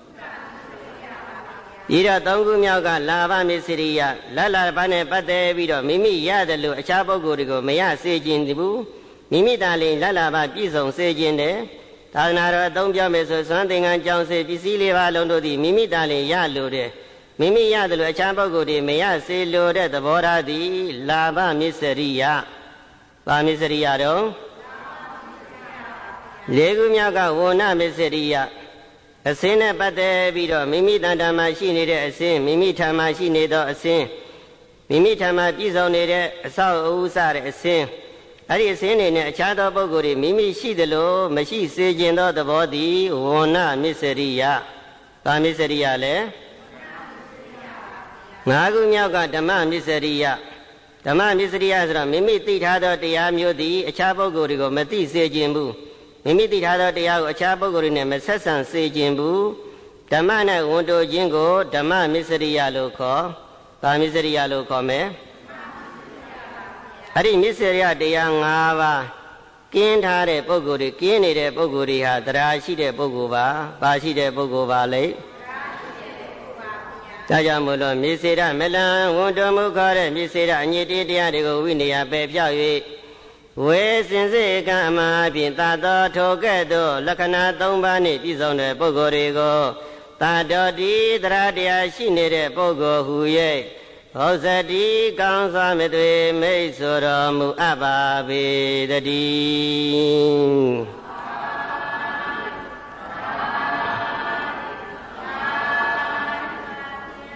ပြီးတော့သုံးခုမြောက်ကလာဘမစ္စေရိယလလဘာနဲ့ပတ်သက်ပြီးတော့မိမိရတယ်လို့အခြားပုဂ္ဂိုလ်တွေကိုမရစေခြင်းဘူးမိမိတာလင်လလဘာပြည့်စုံစေခြင်းတယ်သာသနာတော်အသုံးပြောမယ်ဆိုစွမ်းသင်္ကန်းကြောင့်စေပစ္စည်းလေးပါလုံးတို့သည်မိမိတာလင်ရလို့တဲ့မိမိရတယ်လို့အခြားပုဂ္ဂိုလ်တွေမရစေလို့တဲ့သဘောထားသည်လာဘမစ္စေရိယဗာမစ္စေရိယတော့လေးခုမြောက်ကဝဏမစ္စေရိယအစင်းနဲ့ပတ်သက်ပြီးတော့မိမိတန်တမှာရှိနေတဲ့အစင်းမိမိထံမှာရှိနေသောအစင်းမိမိထံမှာပြည့်စုံနေတဲ့အဆောက်အဦစတဲ့အစင်းအဲ့ဒီအစင်းနေနဲ့အခြားသောပုဂ္ဂိုလ်တွေမိမိရှိသလိုမရှိစေခြင်းသောသဘောသည်ဝဏမစ္စေရိယဗာမစ္စေရိယလည်း၅ခုမြောက်ကဓမ္မမစ္စေရိယဓမ္မမစ္စေရိယဆိုတော့မိမိသိထားသောတရားမျိုးသည်အခြားပုဂ္ဂိုလ်တွေကိုမသိစေခြင်းဘူးမိမိသိထားသောတရားကိုအခြားပုဂ္ဂိုလ်တွေနဲ့မဆက်ဆံစေခြင်းဘူးဓမ္မနဲ့ဝန်တိုခြင်းကိုဓမ္မမစ္စေရိယလို့ခေါ်ဗာမစ္စေရိယလို့ခေါ်မယ်အဲ့ဒီမစ္စေရိယတရား5ပါးကင်းထားတဲ့ပုဂ္ဂိုလ်တွေကင်းနေတဲ့ပုဂ္ဂိုလ်တွေဟာတရားရှိတဲ့ပုဂ္ဂိုလ်ပါဘာရှိတဲ့ပုဂ္ဂိုလ်ပါလဲဒါကြောင့်မို့လို့မစ္စေရမလံဝန်တော်မူခေါ်တဲ့မစ္စေရအညစ်တရားတွေကိုဝိနည်းပယ်ဖြောက်၍ဝေစင်စေကံအမှားဖြင့်သာတော်ထိုကဲ့သို့လက္ခဏာ3ပါးနှင့်ပြည့်စုံတဲ့ပုဂ္ဂိုလ်တွေကိုသာတော်တိတရားတရားရှိနေတဲ့ပုဂ္ဂိုလ်ဟူ၍ဟောဇတိကောင်းစွာမသွေမိတ်ဆိုတော်မူအပ်ပါပေတည်း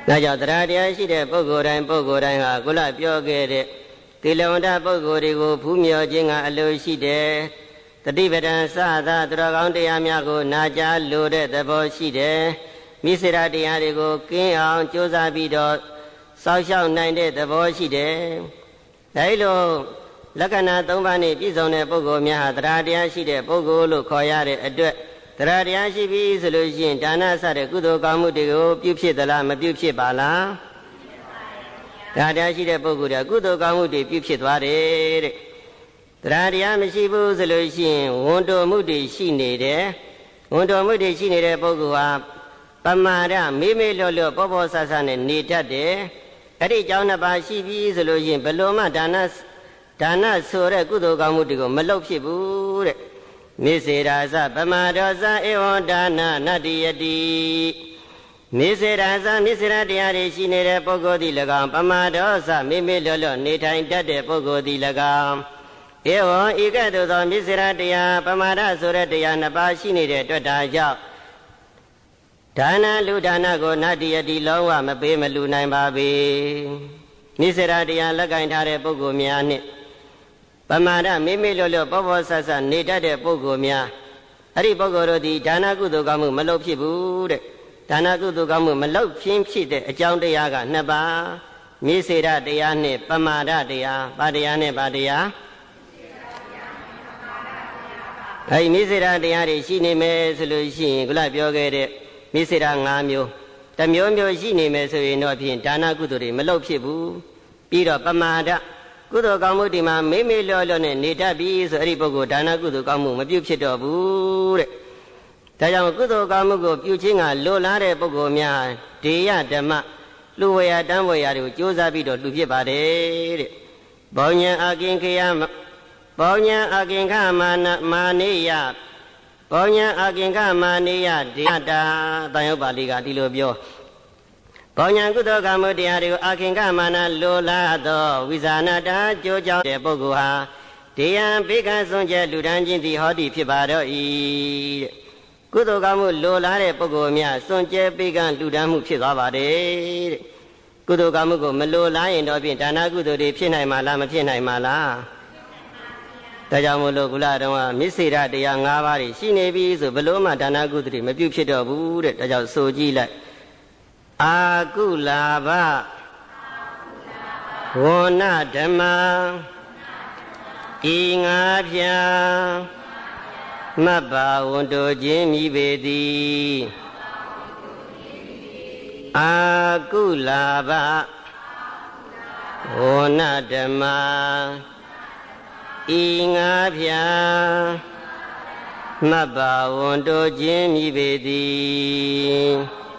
ဒါကြောင့်တရားတရားရှိတဲ့ပုဂ္ဂိုလ်တိုင်းဟာခုနပြောခဲ့တဲ့သီလဝန္တပုဂ္ဂိုလ်တွေကိုဖူးမြော်ခြင်းကအလိုရှိတယ်တတိပဒံစသာသူတော်ကောင်းတရားများကိုနာကြားလိုတဲ့သဘောရှိတယ်မိစ္ဆရာတရားတွေကိုကင်းအောင်ကြိုးစားပြီးတော့စောင့်ရှောက်နိုင်တဲ့သဘောရှိတယ်ဒါလိုလက္ခဏာ၃ပါးနဲ့ပြည့်စုံတဲ့ပုဂ္ဂိုလ်များဟာတရားတရားရှိတဲ့ပုဂ္ဂိုလ်လို့ခေါ်ရတဲ့အတွက်တရားတရားရှိပြီဆိုလို့ရှိရင်ဒါနစတဲ့ကုသိုလ်ကောင်းမှုတွေကိုပြုဖြစ်သလားမပြုဖြစ်ပါလားတရားတရားရှိတဲ့ပုဂ္ဂိုလ်ကကုသိုလ်ကောင်းမှုတွေပြုဖြစ်သွားတယ်တဲ့တရားတရားမရှိဘူးဆိုလို့ရှိရင်ဝန်တိုမှုတွေရှိနေတယ်ဝန်တိုမှုတွေရှိနေတဲ့ပုဂ္ဂိုလ်ဟာပမာဒမေးမေးလျော့လျော့ပေါ်ပေါ်ဆဆနဲ့နေတတ်တယ်အဲ့ဒီကြောင့်နှစ်ပါးရှိပြီဆိုလို့ရှိရင်ဘယ်လိုမှဒါနဆိုတဲ့ကုသိုလ်ကောင်းမှုတွေကိုမလုပ်ဖြစ်ဘူးတဲ့နိစေရာဇပမာဒောဇဧဝံဒါနနတ္တိယတိနိစေရာဇနိစေရတရားတွေရှိနေတဲ့ပုဂ္ဂိုလ်သည်၎င်းပမာဒောဇမေမေလျော့လျော့နေထိုင်တတ်တဲ့ပုဂ္ဂိုလ်သည်၎င်းဧဝံဤကဲ့သို့သောနိစေရတရားပမာဒဆိုတဲ့တရားနှစ်ပါးရှိနေတဲ့အတွက်ဒါကြောင့်ဒါနလူဒါနကိုနတ္တိယတိလုံးဝမပေးမလူနိုင်ပါပေနိစေရတရားလက်ကင်ထားတဲ့ပုဂ္ဂိုလ်များနှင့်ပမာဒမေမေလျော့လျော့ပေါ်ပေါ်ဆဆနေတတ်တဲ့ပုဂ္ဂိုလ်များအဲ့ဒီပုဂ္ဂိုလ်တို့သည်ဒါနကုသိုလ်ကောင်းမှုမလုပ်ဖြစ်ဘူးတဲ့ဒါနကုသိုလ်ကောင်းမှုမလုပ်ဖြစ်တဲ့အကြောင်းတရားကနှစ်ပါးနိစေရတရားနှင့်ပမာဒတရားပါတရားနဲ့ပါတရားအဲ့ဒီနိစေရတရားတွေရှိနေမယ်ဆိုလို့ရှိရင်ခုနပြောခဲ့တဲ့နိစေရ၅မျိုးတစ်မျိုးမျိုးရှိနေမယ်ဆိုရင်တော့ဖြင့်ဒါနကုသိုလ်တွေမလုပ်ဖြစ်ဘူးပြီးတော့ပမာဒကုသိုလ်ကောင်းမှုဒီမှာမေးမေးလျော့လျော့နဲ့နေတတ်ပြီဆိုအဲ့ဒီပုဂ္ဂိုလ်ဒါနကုသိုလ်ကောင်းမှုမပြုဖြစ်တော့ဘူးတဲ့ဒါကြောင့်ကုသိုလ်ကောင်းမှုကိုပြုခြင်းကလိုလားတဲ့ပုဂ္ဂိုလ်များဒေယဓမ္မလူဝေယတန်းဝေယတွေကိုကြိုးစားပြီးတော့လူဖြစ်ပါတယ်တဲ့ဘောညံအာကင်ခယဘောညံအာကင်ခမာနေယဘောညံအာကင်ခမာနေယဒေယတာတန်ရုပ်ပါဠိကဒီလိုပြောဘောညာကုသိုလ်ကံမှုတရားတွေကိုအာခင်ကမာနလိုလားသောဝိဇာနာတာကြိုးကြောင်းတဲ့ပုဂ္ဂိုလ်ဟာဒေယံဘေကစွန်ကျက်လူတန်းချင်းသည်ဟောတိဖြစ်ပါတော့၏တဲ့ကုသိုလ်ကံမှုလိုလားတဲ့ပုဂ္ဂိုလ်များစွန်ကျက်ဘေကလူတန်းမှုဖြစ်သွားပါတယ်တဲ့ကုသိုလ်ကံမှုကိုမလိုလားရင်တော့ဖြင့်ဒါနကုသိုလ်တွေဖြစ်နိုင်မှာလားမဖြစ်နိုင်မှာလားဒါကြောင့်မို့လို့ကုလတော်ကမစ္စေရတရား၅ပါးရှိနေပြီဆိုဘလို့မှဒါနကုသိုလ်တွေမပြုဖြစ်တော့ဘူးတဲ့ဒါကြောင့်ဆိုကြည့်လိုက်အာကုလာဘဝဏဓမ္မဤငါးဖြာမတ်ပါဝန်တိုခြင်းမိပေသည်အာကုလာဘဝဏဓမ္မဤငါးဖြာမတ်ပါဝန်တိုခြင်းမိပေသည်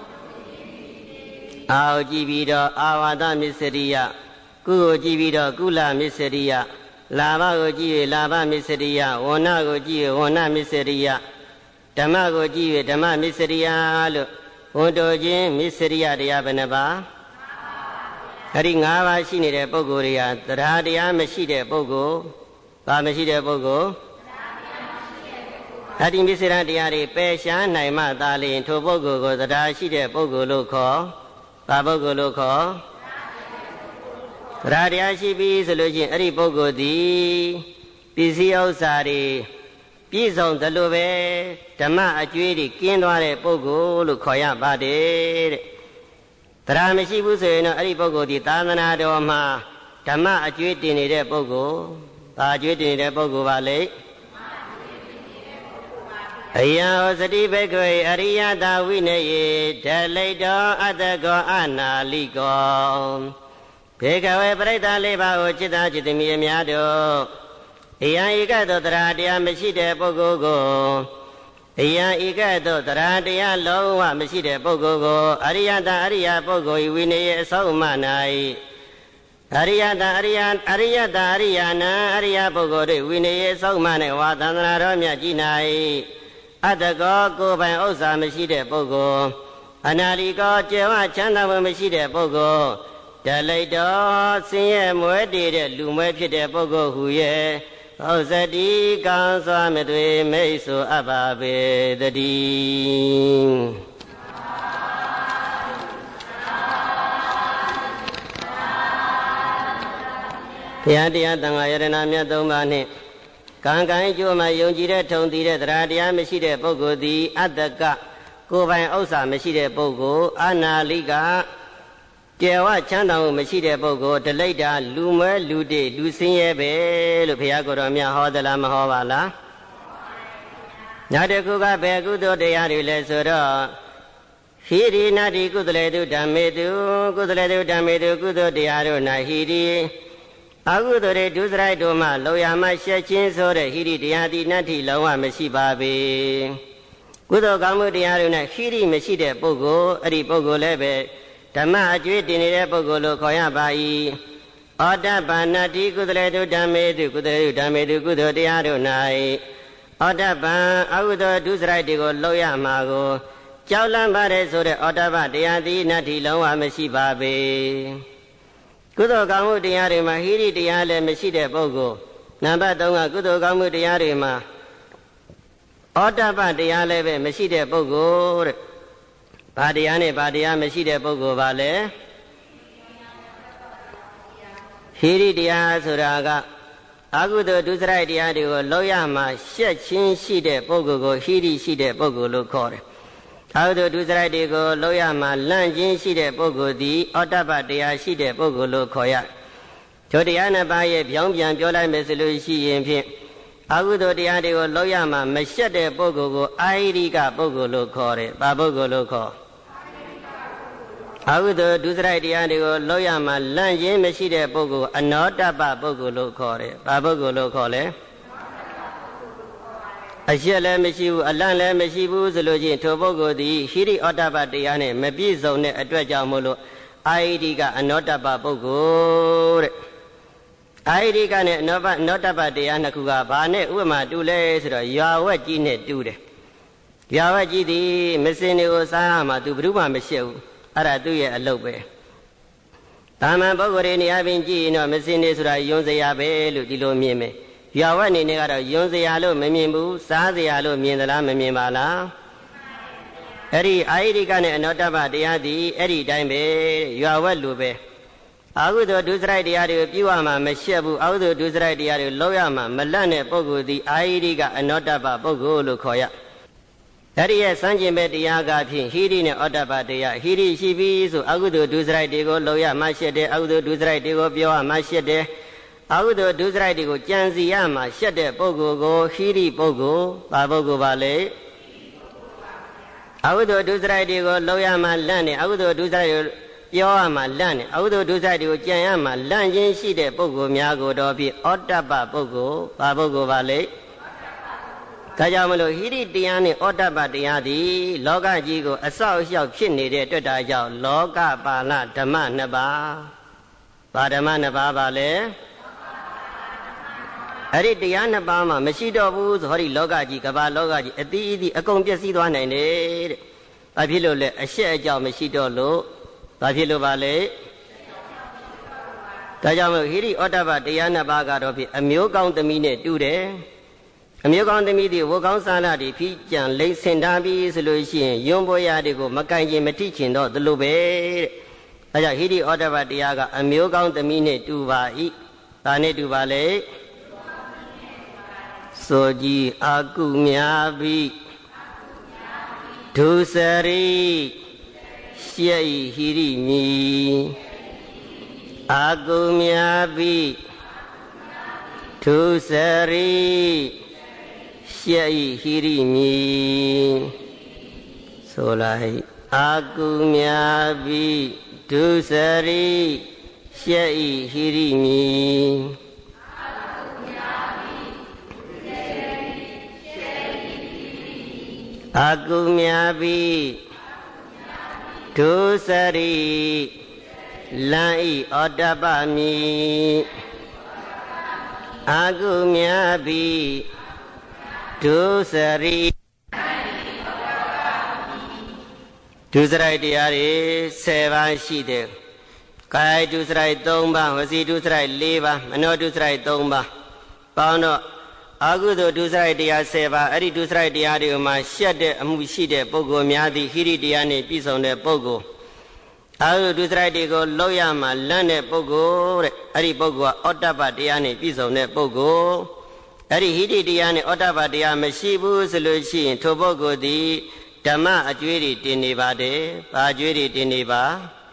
အာကိုကြည့်ပြီးတော့အာဝါဒမစ္စရိယကုကိုကြည့်ပြီးတော့ကုလမစ္စရိယလာဘကိုကြည့်၍လာဘမစ္စရိယဝဏကိုကြည့်၍ဝဏမစ္စရိယဓမ္မကိုကြည့်၍ဓမ္မမစ္စရိယလို့ဝန်တိုခြင်းမစ္စရိယတရားဘယ်နှပါးအဲ့ဒီ၅ပါးရှိနေတဲ့ပုဂ္ဂိုလ်တွေကတရားတရားမရှိတဲ့ပုဂ္ဂိုလ်ဘာမရှိတဲ့ပုဂ္ဂိုလ်အဲ့ဒီမစ္စရိယတရားတွေပယ်ရှားနိုင်မှသာလျှင်ထိုပုဂ္ဂိုလ်ကိုတရားရှိတဲ့ပုဂ္ဂိုလ်လို့ခေါ်ဘာပုဂ္ဂိုလ်လို့ခေါ်တရားတရားရှိပြီဆိုလို့ချင်းအဲ့ဒီပုဂ္ဂိုလ်သည်ပစ္စည်းဥစ္စာတွေပြည့်စုံသလိုပဲဓမ္မအကျွေးတွေကင်းသွားတဲ့ပုဂ္ဂိုလ်လို့ခေါ်ရပါတယ်တဲ့တရားမရှိဘူးဆိုရင်တော့အဲ့ဒီပုဂ္ဂိုလ်ဒီသာသနာတော်မှာဓမ္မအကျွေးတင်နေတဲ့ပုဂ္ဂိုလ်ဘာအကျွေးတင်နေတဲ့ပုဂ္ဂိုလ်ပါလဲအယံဟောစတိဘဂဝေအရိယတာဝိနယေဓလိတောအတ္တကောအနာလိကောဘေကဝေပရိသတ်လေးပါးကိုจิตသားจิตသမီးအများတို့အယံဤကဲ့သို့တရားတရားမရှိတဲ့ပုဂ္ဂိုလ်ကိုအယံဤကဲ့သို့တရားတရားလုံးဝမရှိတဲ့ပုဂ္ဂိုလ်ကိုအရိယတာအရိယပုဂ္ဂိုလ်ဤဝိနယေအဆုံးမ၌အရိယတာအရိယနာအရိယပုဂ္ဂိုလ်တို့ဝိနယေအဆုံးမ၌ဝါသန္တနာတော်မြတ်ကြီး၌အတ္တကောကိုယ်ပိုင်ဥစ္စာမရှိတဲ့ပုဂ္ဂိုလ်အနာလီကောကျေဝချမ်းသာမှုမရှိတဲ့ပုဂ္ဂိုလ်ဓလိတောဆင်းရဲမွဲတည်တဲ့လူမွဲဖြစ်တဲ့ပုဂ္ဂိုလ်ဟူရဲ့ဥစ္စတိကံစွာမသွေမိတ်ဆွအပ်ပါပေတည်းတရားတရားသံဃာယရဏမြတ်သုံးပါးနှင့်ကံကံအကျိုးမှာယုံကြည်တဲ့ထုံတည်တဲ့တရားတရားမရှိတဲ့ပုဂ္ဂိုလ်သည်အတ္တကကိုယ်ပိုင်ဥစ္စာမရှိတဲ့ပုဂ္ဂိုလ်အနာလိကကျေဝချမ်းသာမှုမရှိတဲ့ပုဂ္ဂိုလ်ဒလိတာလူမွဲလူတိလူစင်းရဲပဲလို့ဘုရားကိုယ်တော်မြတ်ဟောသလားမဟောပါလားနောက်တစ်ခုကဘယ်ကုသိုလ်တရားတွေလဲဆိုတော့ဟိရိနာတိကုသလေတုဓမ္မေတုကုသလေတုဓမ္မေတုကုသိုလ်တရားတို့၌ဟိရိအကုသိုလ်တွေဒုစရိုက်တို့မှလောရမရှက်ချင်းဆိုတဲ့ဟိရိတရားသည်နတ္ထိလုံးဝမရှိပါပေကုသိုလ်ကောင်းမှုတရားတို့၌ဟိရိမရှိတဲ့ပုဂ္ဂိုလ်အဲ့ဒီပုဂ္ဂိုလ်လည်းပဲဓမ္မအကျွေးတင်နေတဲ့ပုဂ္ဂိုလ်လို့ခေါ်ရပါ၏ဩတ္တပါဏတိကုသလေတုဓမ္မေတုကုသလေတုဓမ္မေတုကုသိုလ်တရားတို့၌ဩတ္တပံအကုသိုလ်ဒုစရိုက်တွေကိုလောက်ရမှာကိုကြောက်လန့်ပါတယ်ဆိုတဲ့ဩတ္တပတရားသည်နတ္ထိလုံးဝမရှိပါပေကုသိုလ်ကောင်းမှုတရားတွေမှာဟိရိတရားလည်းမရှိတဲ့ပုဂ္ဂိုလ်နံပါတ်3ကကုသိုလ်ကောင်းမှုတရားတွေမှာဩတ္တပတရားလည်းပဲမရှိတဲ့ပုဂ္ဂိုလ်တဲ့ဘာတရားနဲ့ဘာတရားမရှိတဲ့ပုဂ္ဂိုလ်ပါလဲဟိရိတရားဆိုတာကအကုသိုလ်ဒုစရိုက်တရားတွေကိုလောက်ရမှာရှက်ချင်းရှိတဲ့ပုဂ္ဂိုလ်ကိုဟိရိရှိတဲ့ပုဂ္ဂိုလ်လို့ခေါ်တယ်အကုသိုလ်ဒုစရိုက်တွေကိုလောက်ရမှာလန့်ချင်းရှိတဲ့ပုဂ္ဂိုလ်သည်ဩတ္တပတရားရှိတဲ့ပုဂ္ဂိုလ်လို့ခေါ်ရထိုတရားနှစ်ပါးရဲ့ပြောင်းပြန်ပြောလိုက်မယ်ဆိုလို့ရှိရင်ဖြင့်အကုသိုလ်တရားတွေကိုလောက်ရမှာမရှက်တဲ့ပုဂ္ဂိုလ်ကိုအာဟိရိကပုဂ္ဂိုလ်လို့ခေါ်တယ်။ဘာပုဂ္ဂိုလ်လို့ခေါ်အကုသိုလ်ဒုစရိုက်တရားတွေကိုလောက်ရမှာလန့်ချင်းမရှိတဲ့ပုဂ္ဂိုလ်အနောတ္တပပုဂ္ဂိုလ်လို့ခေါ်တယ်။ဘာပုဂ္ဂိုလ်လို့ခေါ်လဲအရှက်လည်းမရှိဘူးအလန့်လည်းမရှိဘူးဆိုလို့ချင်းထိုပုဂ္ဂိုလ်သည်ဟိရိဩတ္တပတရားနဲ့မပြည့်စုံတဲ့အတွက်ကြောင့်မို့လို့အာဟိရိကအနောတ္တပပုဂ္ဂိုလ်တဲ့အာဟိရိကနဲ့အနောတ္တပတရားနှစ်ခုကဘာနဲ့ဥပမာတူလဲဆိုတော့ရွာဝက်ကြီးနဲ့တူတယ်ရွာဝက်ကြီးသည်မစင်တွေကိုစားရမှာသူဘယ်သူမှမရှက်ဘူးအဲ့ဒါသူ့ရဲ့အလုပ်ပဲတာမန်ပုဂ္ဂိုလ်တွေနေရာပြင်ကြည့်ရင်တော့မစင်တွေဆိုတာယွန်းစရာပဲလို့ဒီလိုမြင်မယ်ရွာဝက်အနေနဲ့ကတော့ယွန်းစရာလို့မမြင်ဘူးစားစရာလို့မြင်သလားမမြင်ပါလားအဲ့ဒီအာဟိရိကနဲ့အနောတ္တပတရားသည်အဲ့ဒီအတိုင်းပဲရွာဝက်လိုပဲအကုသိုလ်ဒုစရိုက်တရားတွေကိုပြုရမှာမရှက်ဘူးအကုသိုလ်ဒုစရိုက်တရားတွေလောက်ရမှာမလန့်တဲ့ပုဂ္ဂိုလ်သည်အာဟိရိကအနောတ္တပပုဂ္ဂိုလ်လို့ခေါ်ရအဲ့ဒီရဲ့စံကျင်ပဲတရားကဖြင့်ဟိရိနဲ့ဩတ္တပတရားဟိရိရှိပြီဆိုအကုသိုလ်ဒုစရိုက်တွေကိုလောက်ရမှရှက်တယ်အကုသိုလ်ဒုစရိုက်တွေကိုပြောရမှရှက်တယ်အကုသိုလ်ဒုစရိုက်တွေကိုကြံစီရမှာရှက်တဲ့ပုဂ္ဂိုလ်ကိုဟိရိပုဂ္ဂိုလ်ဘာပုဂ္ဂိုလ်ပါလဲအကုသိုလ်ဒုစရိုက်တွေကိုလောက်ရမှလန့်တယ်အကုသိုလ်ဒုစရိုက်ကိုပြောရမှာလန့်တယ်အကုသိုလ်ဒုစရိုက်တွေကိုကြံရမှာလန့်ခြင်းရှိတဲ့ပုဂ္ဂိုလ်များကိုတော့ဖြင့်ဩတ္တပပုဂ္ဂိုလ်ဘာပုဂ္ဂိုလ်ပါလဲဒါကြောင့်မလို့ဟိရိတရားနဲ့ဩတ္တပတရားသည်လောကကြီးကိုအဆောက်အအုံဖြစ်နေတဲ့အတွက်ဒါကြောင့်လောကပါဠဓမ္မနှစ်ပါးဘာဓမ္မနှစ်ပါးပါလဲအဲ့ဒီတရားနှစ်ပါးမှမရှိတော့ဘူးဆိုဟောဒီလောကကြီးကမ္ဘာလောကကြီးအသီးအသီးအကုန်ပြည့်စည်သွားနိုင်တယ်တဲ့။ဘာဖြစ်လို့လဲအရှက်အကြောင်းမရှိတော့လို့ဘာဖြစ်လို့ပါလဲ။ဒါကြောင့်မို့ဟိရိဩတ္တပတရားနှစ်ပါးကတော့ဖြင့်အမျိုးကောင်းသမီးနဲ့တူတယ်။အမျိုးကောင်းသမီးတွေဝကောင်းစားလာတွေဖြီးကြံလိမ့်စင်ထားပြီးဆိုလို့ရှိရင်ယွန်းပွဲရတွေကိုမကင်ကျင်မထိချင်တော့သလိုပဲတဲ့။ဒါကြောင့်ဟိရိဩတ္တပတရားကအမျိုးကောင်းသမီးနဲ့တူပါ၏။ဒါနဲ့တူပါလေ။ဆိုကြည်အာကုများပြီဒုစရိရှေဤဟိရိမီအာကုများပြီဒုစရိရှေဤဟိရိမီဆိုလိုက်အာကုများပြီဒုစရိရှေဤဟိရိမီအာကုမြာပိဒုစရိလံဤဩတ္တပမိအာကုမြာပိဒုစရိဒုစရိုက်တရားတွေ10ပါးရှိတယ်ကာယဒုစရိုက်3ပါးဝစီဒုစရိုက်4ပါးမနောဒုစရိုက်3ပါးပေါင်းတော့အာဟုသောဒုစရိုက်တရား10ပါးအဲ့ဒီဒုစရိုက်တရားတွေမှာရှက်တဲ့အမှုရှိတဲ့ပုဂ္ဂိုလ်များသည်ဟိရိတရားနှင့်ပြည့်စုံတဲ့ပုဂ္ဂိုလ်အာဟုဒုစရိုက်တွေကိုလောက်ရမှာလန့်တဲ့ပုဂ္ဂိုလ်တဲ့အဲ့ဒီပုဂ္ဂိုလ်ကဩတ္တပတရားနဲ့ပြည့်စုံတဲ့ပုဂ္ဂိုလ်အဲ့ဒီဟိတိတရားနဲ့ဩတ္တပတရားမရှိဘူးဆိုလို့ရှိရင်ထိုပုဂ္ဂိုလ်သည်ဓမ္မအကျွေးတွေတင်နေပါတယ်။ဘာအကျွေးတွေတင်နေပါ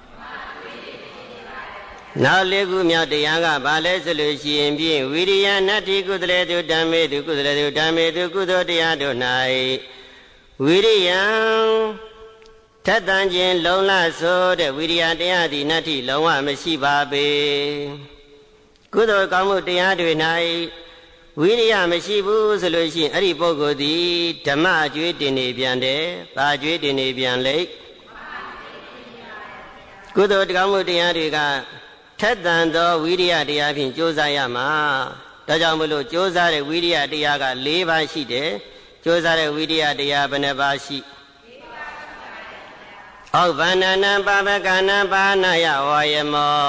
နောက်လေးခုမြောက်တရားကဘာလဲဆိုလို့ရှိရင်ဖြင့်ဝိရိယနတ္တိကုသလေတုဓမ္မေတုကုသလေတုဓမ္မေတုကုသိုလ်တရားတို့၌ဝိရိယထက်သန်ခြင်းလုံလဆိုတဲ့ဝိရိယတရားသည်နတ္တိလုံးဝမရှိပါပေကုသိုလ်ကောင်းမှုတရားတွေ၌ဝိရိယမရှိဘူးဆိုလို့ရှိရင်အဲ့ဒီပုဂ္ဂိုလ်သည်ဓမ္မအကျွေးတင်နေပြန်တယ်။ဘာအကျွေးတင်နေပြန်လဲကုသိုလ်ကောင်းမှုတရားတွေကထက်သန်သောဝိရိယတရားဖြင့်ကြိုးစားရမှာဒါကြောင့်မလို့ကြိုးစားတဲ့ဝိရိယတရားက၄ပါးရှိတယ်ကြိုးစားတဲ့ဝိရိယတရားဘယ်နှပါးရှိဩဗန္နနံပါပကနံပါဏယဝါယမော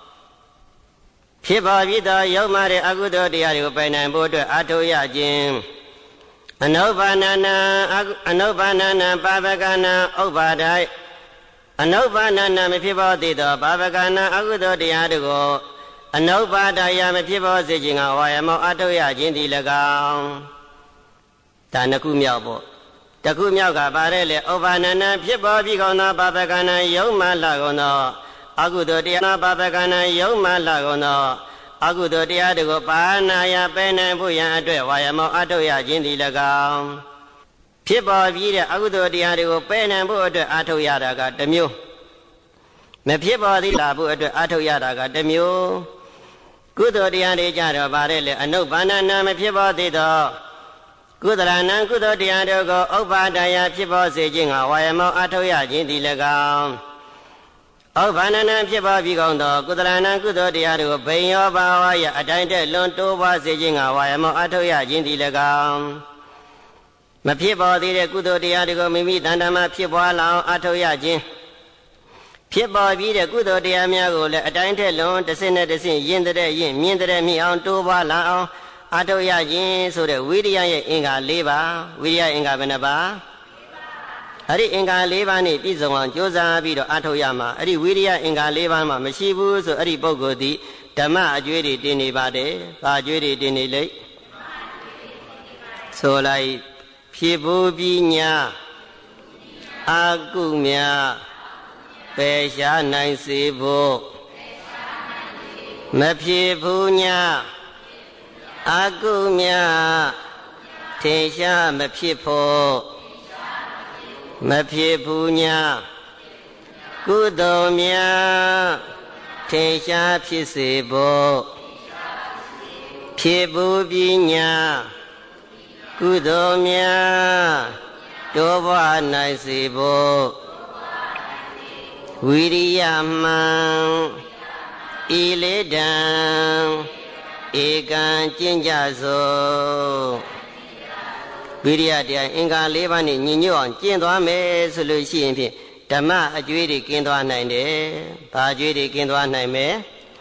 ဖြစ်ပေါ်ပြီးသောယုံမာတဲ့အကုသိုလ်တရားတွေကိုပယ်နိုင်ဖို့အတွက်အထောက်ရခြင်းအနုဘာနနံပါပကနံဥပ္ပါဒိအနုဘာနနံမဖြစ်ပေါ်သေးသောပါပကနံအကုသိုလ်တရားတွေကိုအနုဘာဒယမဖြစ်ပေါ်စေခြင်းကဝါယမောအထောက်ရခြင်းသည်၎င်းဒါနှစ်ခုမြောက်ပေါ့တခုမြောက်ကပါတယ်လေဥပ္ပါနနံဖြစ်ပေါ်ပြီးကောင်းသောပါပကနံယုံမာလာကုန်သောအကုသိုလ်တရားပါပကနံယုံမာလာကုန်သောအကုသိုလ်တရားတွေကိုပါဏာယပယ်နိုင်ဖို့ရန်အတွက်ဝါယမောအထောက်ရခြင်းသည်၎င်းဖြစ်ပေါ်ပြီးတဲ့အကုသိုလ်တရားတွေကိုပယ်နိုင်ဖို့အတွက်အထောက်ရတာကတစ်မျိုးမဖြစ်ပေါ်သေးလာဖို့အတွက်အထောက်ရတာကတစ်မျိုးကုသိုလ်တရားတွေကြတော့ပါတယ်လေအနုဘာနနာမဖြစ်ပေါ်သေးသောကုသလနံကုသိုလ်တရားတို့ကိုဥပ္ပါဒယဖြစ်ပေါ်စေခြင်းကဝါယမောအထောက်ရခြင်းသည်၎င်းဥပ္ပါဒနာဖြစ်ပေါ်ပြီးကောင်းသောကုသလနံကုသိုလ်တရားတို့ကိုဘိညောဘာဝယအတိုင်းတဲ့လွန်တိုးပွားစေခြင်းကဝါယမောအထောက်ရခြင်းသည်၎င်းမဖြစ်ပေါ်သေးတဲ့ကုသိုလ်တရားတွေကိုမိမိတဏ္ဍာမှာဖြစ်ပွားလာအောင်အထောက်ရခြင်းဖြစ်ပေါ်ပြီးတဲ့ကုသိုလ်တရားများကိုလည်းအတိုင်းတဲ့လွန်တစ်ဆင့်နဲ့တစ်ဆင့်ယဉ်တဲ့ယဉ်မြင့်တဲ့မြင့်အောင်တိုးပွားလာအောင်အထောက်ရခြင်းဆိုတဲ့ဝိရိယရဲ့အင်္ဂါ၄ပါးဝိရိယအင်္ဂါဘယ်နှပါအဲ့ဒီအင်္ဂါ၄ပါးနဲ့ပြည့်စုံအောင်ကြိုးစားပြီးတော့အထောက်ရမှာအဲ့ဒီဝိရိယအင်္ဂါ၄ပါးမှမရှိဘူးဆိုအဲ့ဒီပုဂ္ဂိုလ်သည်ဓမ္မအကျွေးတွေတင်နေပါတယ်။ဘာအကျွေးတွေတင်နေလိမ့်ဆိုလိုက်ဖြစ်ဘူးပြီးညာအာကုမြပယ်ရှားနိုင်စေဖို့မဖြစ်ဘူးညာအာကုမြထင်ရှားမဖြစ်ဖို့မဖြစ်ဘူးညာကုသိုလ်များထင်ရှားဖြစ်စေဖို့ဖြစ်ဘူးပြီးညာကုသိုလ်များတိုးပွားနိုင်စေဖို့ဝိရိယမှန်ဤလေးတံဧကံကျင့်ကြစို့ဝိရိယတရားအင်္ဂါ၄ပါးနဲ့ညီညွတ်အောင်ကျင့်သွားမယ်ဆိုလို့ရှိရင်ဖြင့်ဓမ္မအကျွေးတွေကင်းသွားနိုင်တယ်။ဘာအကျွေးတွေကင်းသွားနိုင်မယ်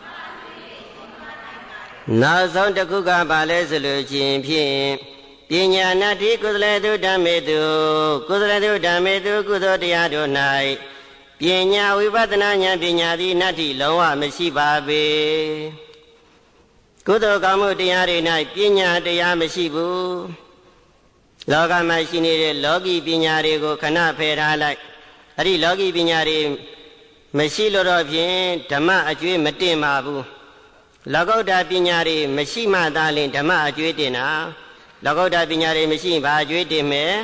။နောက်ဆုံးတစ်ခုကဘာလဲဆိုလို့ရှိရင်ဖြင့်ပညာနာတိကုသလေတုဓမ္မေတုကုသလေတုဓမ္မေတုကုသိုလ်တရားတို့၌ပညာဝိပဿနာဉာဏ်ပညာသည်နတ္တိလုံးဝမရှိပါပေ။ကုသိုလ်ကောင်းမှုတရားတွေ၌ပညာတရားမရှိဘူး။လောကမှာရှိနေတဲ့လောကီပညာတွေကိုခဏဖယ်ထားလိုက်အဲ့ဒီလောကီပညာတွေမရှိလို့တော့ဖြင့်ဓမ္မအကျွေးမတင်ပါဘူးလောကုတ္တရာပညာတွေမရှိမှသာလျှင်ဓမ္မအကျွေးတင်တာလောကုတ္တရာပညာတွေမရှိရင်ဘာအကျွေးတင်မယ်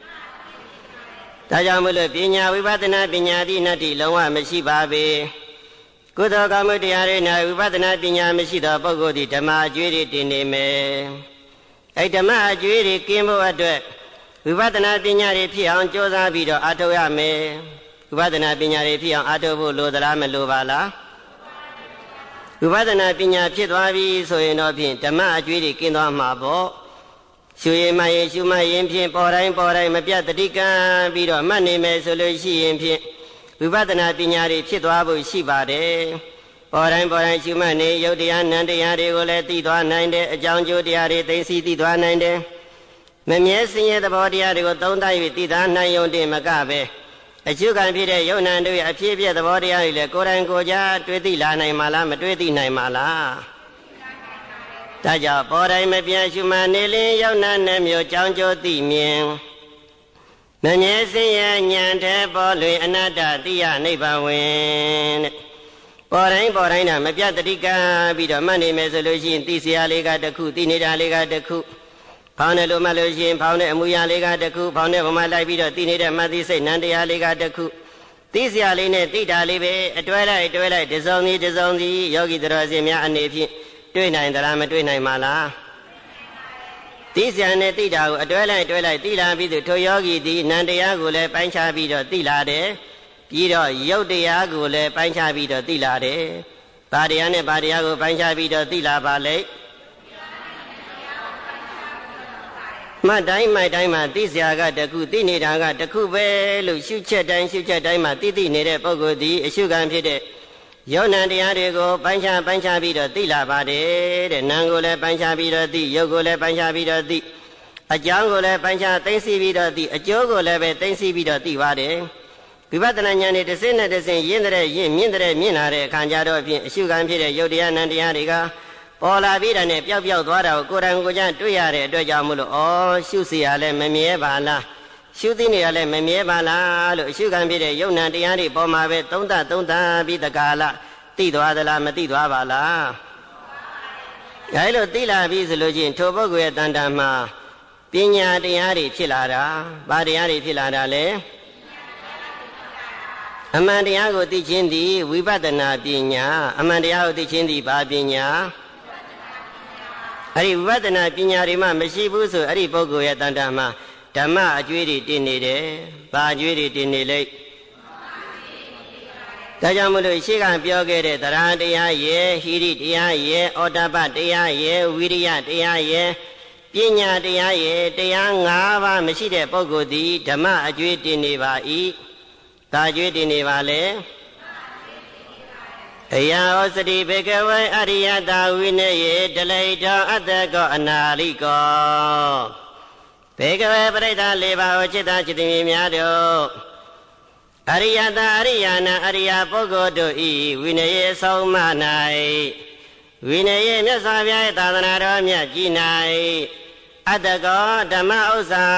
ဒါကြောင့်မလို့ပညာဝိပဿနာပညာသည်နတ္တိလုံးဝမရှိပါပေကုသိုလ်ကောင်းမှုတရားတွေ၌ဝိပဿနာပညာမရှိသောပုဂ္ဂိုလ်သည်ဓမ္မအကျွေးတွေတင်နေမယ်အဲ့ဓမ္မအကျွေးတွေကင်းဖို့အတွက်ဝိပဿနာပညာတွေဖြစ်အောင်ကြိုးစားပြီးတော့အထောက်ရမယ်ဝိပဿနာပညာတွေဖြစ်အောင်အထောက်ဖို့လိုသလားမလိုပါလားဝိပဿနာပညာဖြစ်သွားပြီဆိုရင်တော့ဖြင့်ဓမ္မအကျွေးတွေကင်းသွားမှာပေါ့ရှုရင်မှရင်ရှုမှရင်ဖြင့်ပေါ်တိုင်းမပြတ်တတိကံပြီးတော့မှတ်နေမယ်ဆိုလို့ရှိရင်ဖြင့်ဝိပဿနာပညာတွေဖြစ်သွားဖို့ရှိပါတယ်ပေါ်တိုင်းရှုမှတ်နေယုတ်တရားနံတရားတွေကိုလည်းသိသွားနိုင်တယ်အကြောင်းကျိုးတရားတွေသိသိသွားနိုင်တယ်မမြဲစင်ရဲ့သဘောတရားတွေကိုသုံးသပ်၍သိသာနိုင်ုံတင်မကပဲအကျုကံဖြစ်တဲ့ယုံနာတို့ရဲ့အဖြစ်အပျက်သဘောတရားတွေလည်းကိုယ်တိုင်ကိုယ်ကြတွေ့သိလာနိုင်မှာလားမတွေ့သိနိုင်မှာလားဒါကြောင့်ပေါ်တိုင်းမပြတ်ရှုမှတ်နေလင်ယုံနာနှမျိုးကြောင်းကျိုးသိမြင်မမြဲစင်ရဲ့ဉာဏ်ထဲပေါ်လွင်အနတ္တတိယနိဗ္ဗာန်ဝင်တဲ့ပေါ်တိုင်းတာမပြတ်တတိကပြီးတော့မှတ်နေမယ်ဆိုလို့ရှိရင်သိစရာလေးကတစ်ခုသိနေတာလေးကတစ်ခုဖောင်းတယ်လို့မှတ်လို့ရှိရင်ဖောင်းတဲ့အမူအရာလေးကတစ်ခုဖောင်းတဲ့ပုံမှန်လိုက်ပြီးတော့သိနေတဲ့မှတ်သိစိတ်နံတရားလေးကတစ်ခုသိစရာလေးနဲ့သိတာလေးပဲအတွဲလိုက်တစုံစီယောဂီတော်စင်များအနေဖြင့်တွေ့နိုင်သလားမတွေ့နိုင်ပါလားသိစရာနဲ့သိတာကိုအတွဲလိုက်သိလာပြီးသူထိုယောဂီသည်နံတရားကိုလည်းပိုင်းခြားပြီးတော့သိလာတယ်ပြီးတော့ယုတ်တရားကိုလည်းပိုင်းခြားပြီးတော့သိလာတယ်။ဘာတရားနဲ့ဘာတရားကိုပိုင်းခြားပြီးတော့သိလာပါလိမ့်။မှတ်တိုင်းမှာသိစရာကတခုသိနေတာကတခုပဲလို့ရှုချက်တိုင်းမှာသိနေတဲ့ပုဂ္ဂိုလ်သည်အရှုခံဖြစ်တဲ့ယုံနာတရားတွေကိုပိုင်းခြားပြီးတော့သိလာပါတယ်တဲ့။နာမ်ကိုလည်းပိုင်းခြားပြီးတော့သိယုတ်ကိုလည်းပိုင်းခြားပြီးတော့သိအကြောင်းကိုလည်းပိုင်းခြားသိသိပြီးတော့သိအကျိုးကိုလည်းပဲသိသိပြီးတော့သိပါတယ်။ဝိပဿနာဉာဏ်နဲ့တစ်စင်းရင်းမြင်လာတဲ့အခါကျတော့ဖြင့်အရှုခံဖြစ်တဲ့ယုတ်တရားနံတရားတွေကပေါ်လာပြီးတာနဲ့ပျောက်သွားတာကိုကိုယ်တိုင်ကိုယ်ကျတွေ့ရတဲ့အတွက်ကြောင့်မို့လို့ရှုစီရလဲမမြဲပါလားရှုသိနေရလဲမမြဲပါလားလို့အရှုခံဖြစ်တဲ့ယုတ်နံတရားတွေပေါ်မှာပဲသုံးသပြီးတကာလသိသွားသလားမသိသွားပါလားဒါလို့သိလာပြီဆိုလို့ချင်းထိုပုဂ္ဂိုလ်ရဲ့တဏ္ဍာမှာပညာတရားတွေဖြစ်လာတာဘာတရားတွေဖြစ်လာတာလဲအမှန်တရားကိုသိခြင်းသည်ဝိပဿနာပညာအမှန်တရားကိုသိခြင်းသည်ဘာပညာအဲ့ဒီဝိပဿနာပညာတွေမှမရှိဘူးဆိုအဲ့ဒီပုဂ္ဂိုလ်ရဲ့တဏ္ဍာမှာဓမ္မအကျွေးတွေတင်နေတယ်ဘာအကျွေးတွေတင်နေလိမ့်ဒါကြောင့်မို့လို့ရှေ့ကပြောခဲ့တဲ့တရားတရားရဲ့ဟိရိတရားရဲ့ဩတ္တပတရားရဲ့ဝိရိယတရားရဲ့ပညာတရားရဲ့တရား၅ပါးမရှိတဲ့ပုဂ္ဂိုလ်သည်ဓမ္မအကျွေးတင်နေပါ၏သာကျွေးတင်နေပါလေအယဟောစတိဘေကဝေအရိယတာဝိနယေတလိတောအတ္တကောအနာလိကောဘေကဝေပရိသ၄ပါးဟောจิตจิตမြများတို့အရိယတာအရိယာနာအရိယပုဂ္ဂိုလ်တို့ဤဝိနယေဆုံးမ၌ဝိနယေမြတ်စွာဘုရားရဲ့သာသနာတော်မြတ်ကြီး၌အတ္တကောဓမ္မဥစ္စာ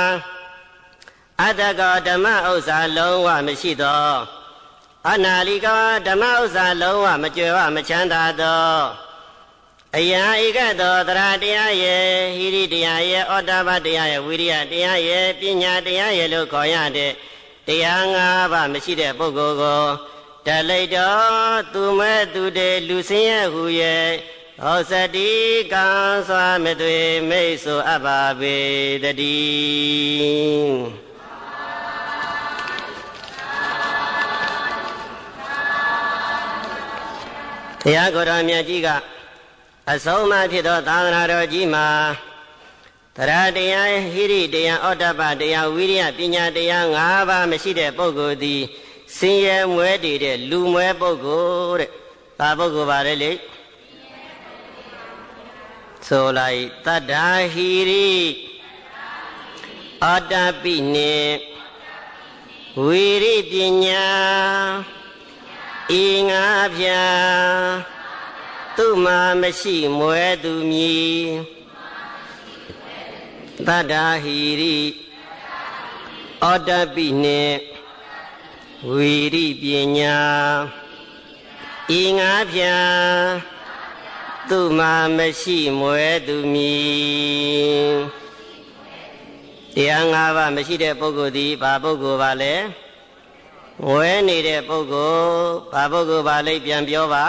လုံးဝမရှိသောအနာလိကောဓမ္မဥစ္စာလုံးဝမကြွယ်ဝမချမ်းသာသောအယံဧကသောသရတရားရဲ့ဟိရိတရားရဲ့ဩတ္တပတရားရဲ့ဝိရိယတရားရဲ့ပညာတရားရဲ့လို့ခေါ်ရတဲ့တရား၅ပါးမရှိတဲ့ပုဂ္ဂိုလ်ကိုတလိတော်သူမဲ့သူတည်းလူစင်းရဲ့ဟူရဲ့ဟောစတိကံစွာမသွေမိတ်ဆိုအပ်ပါပေတည်းတရားကိုယ်တော်မြတ်ကြီးကအဆုံးအမဖြစ်သောသာသနာတော်ကြီးမှာတရားတရားဟိရိတရားဩတ္တပတရားဝိရိယပညာတရား၅ပါးမရှိတဲ့ပုဂ္ဂိုလ်သည်ဆင်းရဲမွဲတည်တဲ့လူမွဲပုဂ္ဂိုလ်တဲ့။ဘာပုဂ္ဂိုလ်ပါလဲလေဆိုလိုက်တတ္တာဟိရိဩတ္တပိနေဝိရိပညာဤငါးဖြာသူမှမရှိမွဲသူမည်တတ္တာဟိရိဩတ္တပိနေဝိရိပညာဤငါးဖြာသူမှမရှိမွဲသူမည်တရား၅ပါးမရှိတဲ့ပုဂ္ဂိုလ်သည်ဘာပုဂ္ဂိုလ်ပါလဲဝဲနေတဲ့ပုဂ္ဂိုလ်ဘာပုဂ္ဂိုလ်ပါလိမ့်ပြန်ပြောပါ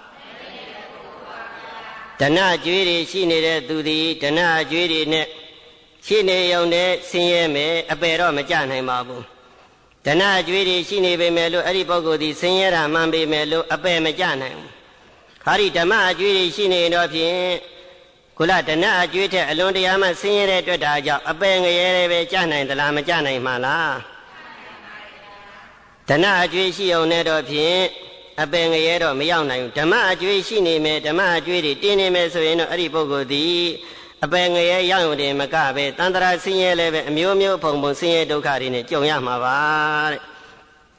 ဓနအကျွေးတွေရှိနေတဲ့သူသည်ဓနအကျွေးတွေနဲ့ရှိနေုံနဲ့ဆင်းရဲမယ်အပယ်တော့မကြနိုင်ပါဘူးဓနအကျွေးတွေရှိနေပေမဲ့လို့အဲ့ဒီပုဂ္ဂိုလ်သည်ဆင်းရဲတာမှန်ပေမဲ့လို့အပယ်မကြနိုင်ဘူးခါဒီဓမ္မအကျွေးတွေရှိနေတော့ဖြင့်ကုလဓနအကျွေးထက်အလွန်တရာမှဆင်းရဲတဲ့အတွက်ဒါကြောင့်အပယ်ငရဲပဲကြနိုင်သလားမကြနိုင်မှလားဓနအကျွေးရှိအောင်နဲ့တော့ဖြင့်အပယ်ငရဲတော့မရောက်နိုင်ဘူးဓမ္မအကျွေးရှိနေမယ်ဓမ္မအကျွေးတွေတင်းနေမယ်ဆိုရင်တော့အဲ့ဒီပုဂ္ဂိုလ်သည်အပယ်ငရဲရောက်ရုံတင်မကပဲတန်ត្រာဆင်းရဲလည်းပဲအမျိုးမျိုးဖုံဖုံဆင်းရဲဒုက္ခတွေနဲ့ကြုံရမှာပါတဲ့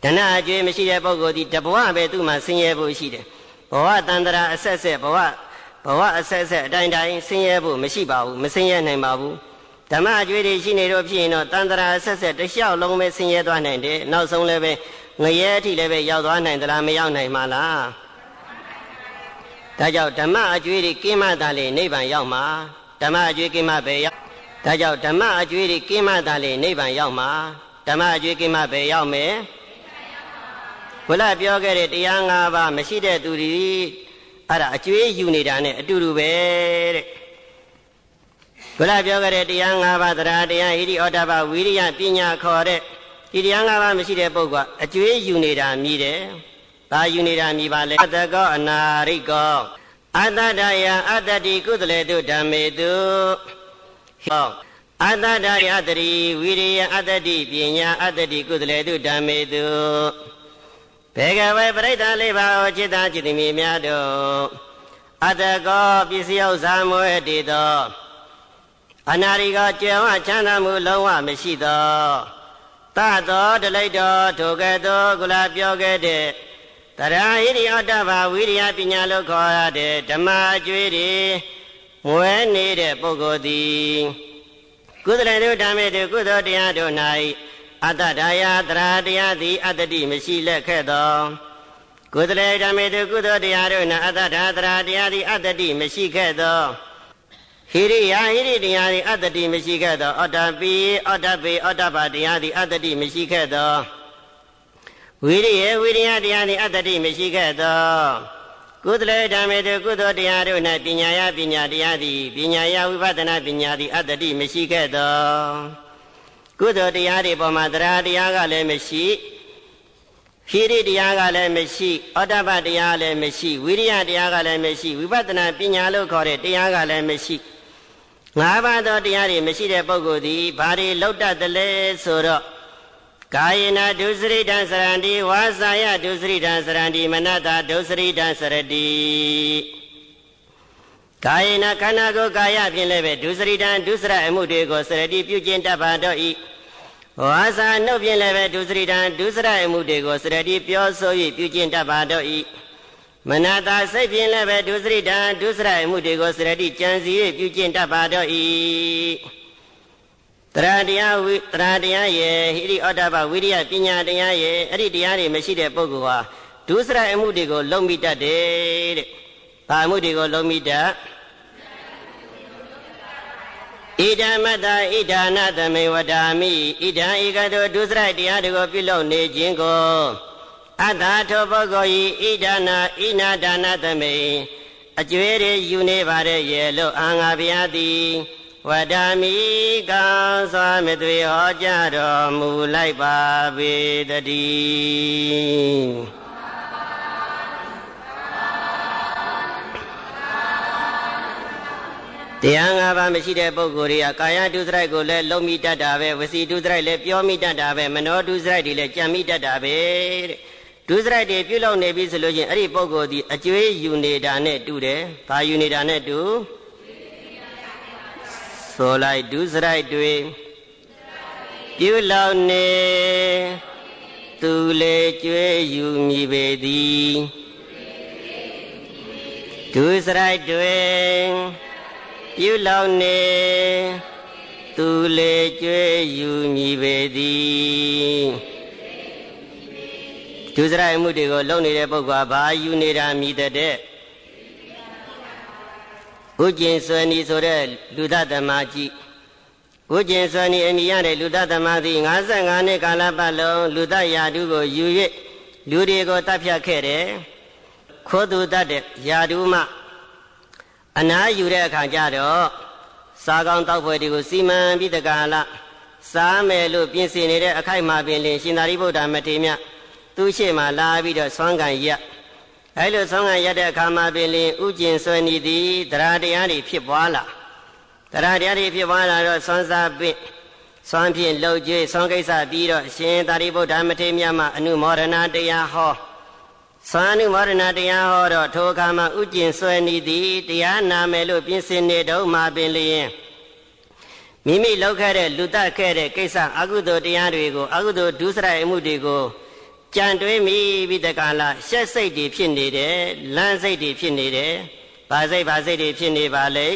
ဒနာအကျွေးမရှိတဲ့ပုဂ္ဂိုလ်ဒီတဘဝပဲသူ့မှာဆင်းရဲဖို့ရှိတယ်ဘဝတန္တရာအဆက်ဆက်ဘဝအဆက်ဆက်အတိုင်းတိုင်းဆင်းရဲဖို့မရှိပါဘူးမဆင်းရဲနိုင်ပါဘူးဓမ္မအကျွေးတွေရှိနေတော့ဖြစ်ရင်တော့တန္တရာအဆက်ဆက်တစ်လျှောက်လုံးပဲဆင်းရဲသွားနိုင်တယ်နောက်ဆုံးလည်းပဲငရဲအထိလည်းပဲရောက်သွားနိုင်သလားမရောက်နိုင်ပါလားဒါကြောင့်ဓမ္မအကျွေးတွေကင်းမှသာလေနိဗ္ဗာန်ရောက်မှာဓမ္မအကျွေးကင်းမှပဲရောက်ဒါကြောင့်ဓမ္မအကျွေးတွေကင်းမှသာလေနိဗ္ဗာန်ရောက်မှာဓမ္မအကျွေးကင်းမှပဲရောက်မယ်ဘုရားပြောခဲ့တဲ့တရား၅ပါးမရှိတဲ့သူတွေအဲ့ဒါအကျွေးယူနေတာနဲ့အတူတူပဲတဲ့ဘုရားပြောခဲ့တဲ့တရား၅ပါးတရားဟိရိဩတ္တပဝိရိယပညာခေါ်တဲ့ဒီတရား၅ပါးမရှိတဲ့ပုဂ္ဂိုလ်ကအကျွေးယူနေတာမြည်တယ်။ဒါယူနေတာမြည်ပါလေ။အတ္တကောအနာရိကောအတ္တဒယအတ္တတိကုသလေတုဓမ္မေတုဟောအတ္တဒယအတ္တိဝိရိယအတ္တတိပညာအတ္တတိကုသလေတုဓမ္မေတုဘေကဝေပရိဒ္ဓလေးပါဩจิตာจิตတိမိများတို့အတ္တကောပစ္စည်းဥစ္စာမွေတေသောအနာရိကောကျေဝချမ်းသာမှုလုံးဝမရှိသောတသောတလိတ်တော်ထိုကဲ့သို့ကုလားပြောခဲ့တဲ့တရားဟိရိဩတ္တပဝိရိယပညာလို့ခေါ်ရတဲ့ဓမ္မအကျွေးတွေမွဲနေတဲ့ပုဂ္ဂိုလ်သည်ကုသလေတုဓမ္မေတုကုသိုလ်တရားတို့၌အတ္တဒါယသရတရားသည်အတ္တတိမရှိလက်ခဲ့သောကုသလေဓမ္မေတုကုသိုလ်တရားတို့၌အတ္တဒါသရတရားသည်အတ္တတိမရှိခဲ့သောဟိရိယာဟိရိတရားသည်အတ္တတိမရှိခဲ့သောဩတ္တပိဩတ္တပေဩတ္တပတရားသည်အတ္တတိမရှိခဲ့သောဝိရိယဝိရိယတရားသည်အတ္တတိမရှိခဲ့သောကုသလေဓမ္မေတုကုသိုလ်တရားတို့၌ပညာယပညာတရားသည်ပညာယဝိပဿနာပညာသည်အတ္တတိမရှိခဲ့သောကုသိုလ်တရားတွေပေါ်မှာတရားတရားကလည်းမရှိဟိရိတရားကလည်းမရှိဩတ္တပတရားလည်းမရှိဝိရိယတရားကလည်းမရှိဝိပဿနာပညာလို့ခေါ်တဲ့တရားကလည်းမရှိ၅ပါးသောတရားတွေမရှိတဲ့ပုဂ္ဂိုလ်သည်ဘာတွေလောက်တတ်တယ်လဲဆိုတော့ကာယေနဒုစရိတံစရန္တိဝါစာယဒုစရိတံစရန္တိမနတဒုစရိတံစရတိကာယေနခန္ဓာကိုယ်ကာယဖြင့်လည်းပဲဒုစရိတံဒုစရအမှုတွေကိုစရတိပြုကျင့်တတ်ပါတော့၏ဝါစာနှုတ်ဖြင့်လည်းပဲဒုစရိတံဒုစရအမှုတွေကိုစရတိပြောဆို၍ပြုကျင့်တတ်ပါတော့၏မနတစိတ်ဖြင့်လည်းပဲဒုစရိတံဒုစရအမှုတွေကိုစရတိကြံစည်၍ပြုကျင့်တတ်ပါတော့၏တရားတရားရဲ့ဟိရိဩတ္တပဝိရိယပညာတရားရဲ့အဲ့ဒီတရားတွေမရှိတဲ့ပုဂ္ဂိုလ်ဟာဒုစရအမှုတွေကိုလုံးမိတတ်တယ်တဲ့။ဘာအမှုတွေကိုလုံးမိတတ်ဣဒံမတ္တဣဒာနသမေဝဒာမိဣဒံဧကတောဒုစရတရားတွေကိုပြုလုပ်နေခြင်းကိုအတ္တထောပုဂ္ဂိုလ်ဤဣဒာနာဣနာဒါနသမေအကျွေးတွေယူနေပါတဲ့ရဲ့လို့အာငါဘုရားသည်ဝဒာမိကောင်းစွာမသွေဟောကြားတော်မူလိုက်ပါပေတည်းတရား၅ပါးမရှိတဲ့ပုဂ္ဂိုလ်တွေကကာယဒုစရိုက်ကိုလည်းလုံးမိတတ်တာပဲဝစီဒုစရိုက်လည်းပြောမိတတ်တာပဲမနောဒုစရိုက်တွေလည်းကြံမိတတ်တာပဲတဲ့ဒုစရိုက်တွေပြုလုပ်နေပြီဆိုလို့ချင်းအဲ့ဒီပုဂ္ဂိုလ်ဒီအကျွေးယူနေတာနဲ့တူတယ်။ဘာယူနေတာနဲ့တူဆိုလိုက်ဒုစရိုက်တွေပြုလုပ်နေသူလေကျွေးယူမိပေသည်ဒုစရိုက်တွေပြုလုပ်နေသူလေကျွေးယူမိပေသည်ဒုစရိုက်မှုတွေကိုလုပ်နေတဲ့ပုဂ္ဂိုလ်ကဘာယူနေတာမြည်တဲ့ဥကျင်ဆွေနီဆိုတဲ့လူသတ္တမကြီးဥကျင်ဆွေနီအမိရတဲ့လူသတ္တမသည်55နှစ်ကာလပတ်လုံးလူသတ်ရာထူးကိုယူ၍လူတွေကိုတပ်ဖြတ်ခဲ့တယ်ခိုးသူတတ်တဲ့ရာထူးမှအနားယူတဲ့အခါကျတော့စားကောင်းတောက်ဖွယ်တွေကိုစီမံပြီးတကာလစားမယ်လို့ပြင်ဆင်နေတဲ့အခိုက်မှာပင်လင်ရှင်သာရိပုတ္တမထေရမြတ်သူရှိမှလာပြီးတော့ဆွမ်းခံရက်အဲလိုဆွမ်းခံရက်တဲ့အခါမှာပင်လင်ဥကျင်ဆွေနီသည်တရားတရားတွေဖြစ်ပွားလာတရားတရားတွေဖြစ်ပွားလာတော့ဆွမ်းစားပင့်ဆွမ်းဖြင့်လှုပ်ကြွေးဆွမ်းကိစ္စပြီးတော့ရှင်သာရိပုတ္တမထေရမြတ်မှအနုမောဒနာတရားဟောဆွမ်းအနုမောဒနာတရားဟောတော့ထိုအခါမှာဥကျင်ဆွေနီသည်တရားနာမယ်လို့ပြင်ဆင်နေတော့မှပင်လျင်မိမိလုပ်ခဲ့တဲ့လူတတ်ခဲ့တဲ့ကိစ္စအကုသိုလ်တရားတွေကိုအကုသိုလ်ဒုစရိုက်အမှုတွေကိုကြံတွေးမိပြီးတကလားရှက်စိတ်တွေဖြစ်နေတယ်လမ်းစိတ်တွေဖြစ်နေတယ်ဘာစိတ်တွေဖြစ်နေပါလဲ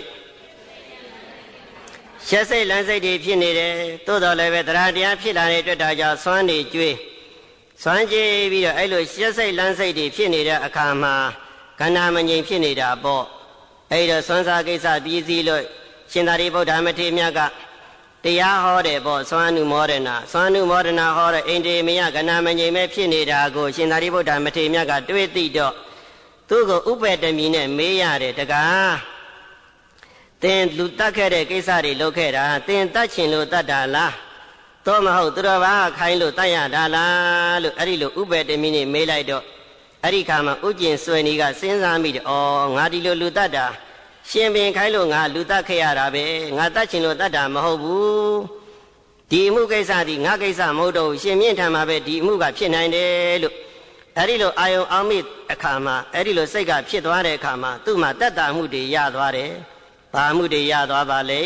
ရှက်စိတ်လမ်းစိတ်တွေဖြစ်နေတယ်သို့တော်လည်းပဲတရားတရားဖြစ်လာတဲ့အတွက်ဒါကြောင့်စွမ်းနေကြွေးစွမ်းကြည့်ပြီးတော့အဲ့လိုရှက်စိတ်လမ်းစိတ်တွေဖြစ်နေတဲ့အခါမှာခန္ဓာမငြိမ်ဖြစ်နေတာပေါ့အဲ့တော့စွမ်းစားကိစ္စပြီးစီးလို့ရှင်သာရိပုတ္တမထေရမြတ်ကတရားဟောတယ်ပေါ့စွမ်းနုမောဒနာဟောတဲ့အိန္ဒိမယခန္ဓာမငြိမ်မဲ့ဖြစ်နေတာကိုရှင်သာရိပုတ္တမထေရမြတ်ကတွေးသိတော့သူ့ကိုဥပ္ပတမီနဲ့မေးရတယ်တကားသင်လူတတ်ခဲ့တဲ့ကိစ္စတွေလုပ်ခဲ့တာသင်တတ်ချင်လို့တတ်တာလားတော့မဟုတ်သူတော်ဘာခိုင်းလို့တတ်ရတာလားလို့အဲ့ဒီလိုဥပ္ပတမီနဲ့မေးလိုက်တော့အဲ့ဒီခါမှာဥကျင်ဆွေနီကစဉ်းစားမိတယ်ဩငါဒီလိုလူတတ်တာရှင်ပင်ခိုင်းလို့ငါလူတတ်ခဲ့ရတာပဲငါတတ်ချင်လို့တတ်တာမဟုတ်ဘူးဒီအမှုကိစ္စဒီငါကိစ္စမဟုတ်တော့ရှင်မြင့်ထံမှာပဲဒီအမှုကဖြစ်နိုင်တယ်လို့အဲ့ဒီလိုအာယုံအောင်မိအခါမှာအဲ့ဒီလိုစိတ်ကဖြစ်သွားတဲ့အခါမှာသူ့မှာတတ်တာမှုတွေရသွားတယ်ဘာမှုတွေရသွားပါလဲ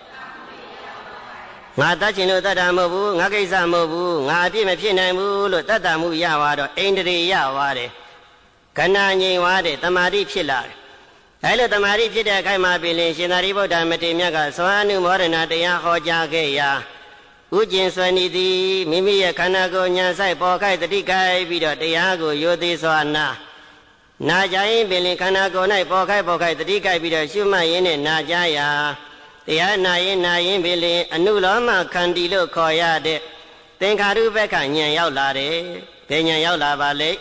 ငါတတ်ချင်လို့တတ်တာမဟုတ်ဘူးငါကိစ္စမဟုတ်ဘူးငါအပြစ်မဖြစ်နိုင်ဘူးလို့တတ်တာမှုရသွားတော့အိန္ဒြေရသွားတယ်ခဏငြိမ်သွားတယ်တမာတိဖြစ်လာတယ်အဲလိုတမာတိဖြစ်တဲ့အခိုက်မှာပြင်လင်ရှင်သာရိပုတ္တမထေရမြတ်ကသောအနုမောဒနာတရားဟောကြားခဲ့ရာဥကျင်ဆွေနီသည်မိမိရဲ့ခန္ဓာကိုယ်ညာဆိုင်ပေါ်ခိုက်တတိကိုက်ပြီးတော့တရားကိုယိုသေးစွာနာကြရင်ပြင်လင်ခန္ဓာကိုယ်၌ပေါ်ခိုက်တတိကိုက်ပြီးတော့ရှုမှတ်ရင်းနဲ့နာကြရာတရားနာရင်ပြင်လင်အနုလောမခန္တီလို့ခေါ်ရတဲ့သင်္ခါရုပ္ပကဉာဏ်ရောက်လာတယ်ဘယ်ဉာဏ်ရောက်လာပါလဲ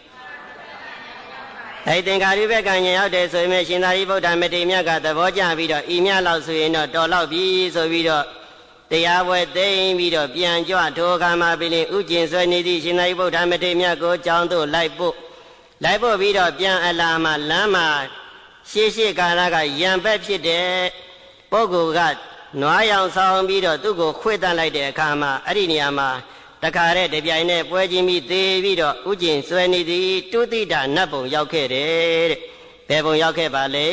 အဲ့သင်္ခါရုပ္ပကဉာဏ်ရောက်တယ်ဆိုရင်ရှင်သာရိပုတ္တမထေရမြတ်ကသဘောကျပြီးတော့ဤမြလောက်ဆိုရင်တော့တော်လောက်ပြီဆိုပြီးတော့တရားပွဲသိမ့်ပြီးတော့ပြန်ကြွထိုအခါမှာပြင်ဥကျင်ဆွေနေသည့်ရှင်သာရိပုတ္တမထေရမြတ်ကိုကြောင်းသို့လိုက်ပို့ပြီးတော့ပြန်အလာမှာလမ်းမှာရှေ့ကာလကရံပက်ဖြစ်တဲ့ပုဂ္ဂိုလ်ကနွားရောင်ဆောင်ပြီးတော့သူ့ကိုခွေ့တတ်လိုက်တဲ့အခါမှာအဲ့ဒီနေရာမှာတခါတဲ့တပြိုင်နဲ့ပွဲချင်းပြီးသေးပြီးတော့ဥကျင်ဆွေနေသည်တုတိတာနတ်ဘုံရောက်ခဲ့တယ်တဲ့ဘယ်ဘုံရောက်ခဲ့ပါလဲ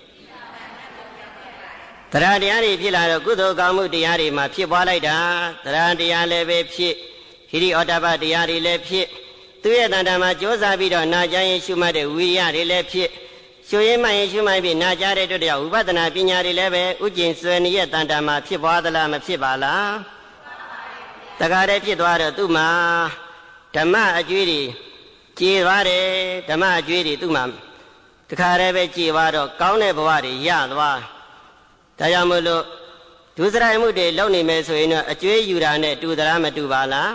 တရားတရားတွေဖြစ်လာတော့ကုသိုလ်ကောင်းမှုတရားတွေမှာဖြစ်ပွားလိုက်တာတရားတရားလည်းပဲဖြစ်ဟိရိဩတ္တပတရားတွေလည်းဖြစ်သူရဲ့တဏ္ဍာမှာကြိုးစားပြီးတော့နာကြရင်ရှုမှတ်တဲ့ဝိရိယတွေလည်းဖြစ်ရှုရင်မှရင်ရှုမှတ်ပြီးနာကြတဲ့အတွက်ဝိပဿနာပညာတွေလည်းပဲဥကျင်ဆွေနေရဲ့တဏ္ဍာမှာဖြစ်ပွားသလားမဖြစ်ပါလားတခါတည်းဖြစ်သွားတော့သူ့မှာဓမ္မအကျွေးတွေကြေသွားတယ်ဓမ္မအကျွေးတွေသူ့မှာတခါတည်းပဲကြေသွားတော့ကောင်းတဲ့ဘဝတွေရသွားဒါကြောင့်မို့လို့ဒုစရိုက်မှုတွေလုပ်နေမယ်ဆိုရင်တော့အကျွေးယူတာနဲ့တူသလားမတူပါလား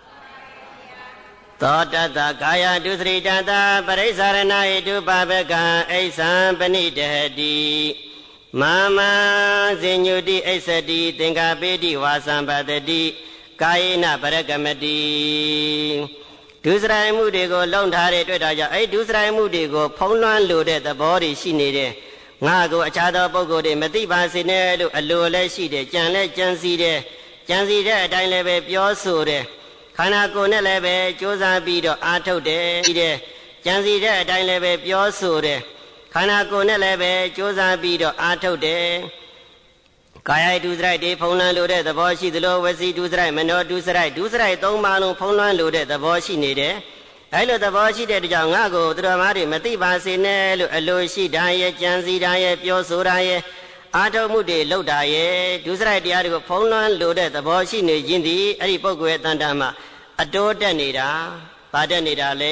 သောတတကာယဒုစရိတတပရိစ္ဆာရဏဟိတုပပကံအိသံပဏိတဟတိမာမဇိညုတိအိသတိသင်္ကာပေတိဝါသံပတတိကာယေနပရကမတိဒုစရိုက်မှုတွေကိုလုံထားတဲ့အတွက်ကြောင့်အဲ့ဒုစရိုက်မှုတွေကိုဖုံးလွှမ်းလိုတဲ့သဘောတွေရှိနေတယ်ငါကိုအခြားသောပုဂ္ဂိုလ်တွေမသိပါစေနဲ့လို့အလိုလည်းရှိတယ်ကြံလည်းကြံစီတဲ့အတိုင်းလည်းပဲပြောဆိုတယ်ခန္ဓာကိုယ်နဲ့လည်းပဲကြိုးစားပြီးတော့အားထုတ်တယ်ကြံစီတဲ့အတိုင်းလည်းပဲပြောဆိုတယ်ခန္ဓာကိုယ်နဲ့လည်းပဲကြိုးစားပြီးတော့အားထုတ်တယ်ကာယဒုစရိုက်တွေဖုံးလွှမ်းလိုတဲ့သဘောရှိသလိုဝစီဒုစရိုက်မနောဒုစရိုက်သုံးပါးလုံးဖုံးလွှမ်းလိုတဲ့သဘောရှိနေတယ်အဲ့လိုသဘောရှိတဲ့ကြောင့်ငါကိုသူတော်ဘာတွေမသိပါစေနဲ့လို့အလိုရှိတာရဲ့ကြံစီတာရဲ့ပြောဆိုတာရဲ့အာထုံမှုတွေလှုပ်တာရဲ့ဒုစရိုက်တရားတွေကိုဖုံးလွှမ်းလိုတဲ့သဘောရှိနေခြင်းသည်အဲ့ဒီပုဂ္ဂိုလ်ရဲ့တဏ္ဍာမှာအတိုးတက်နေတာဗာတက်နေတာလေ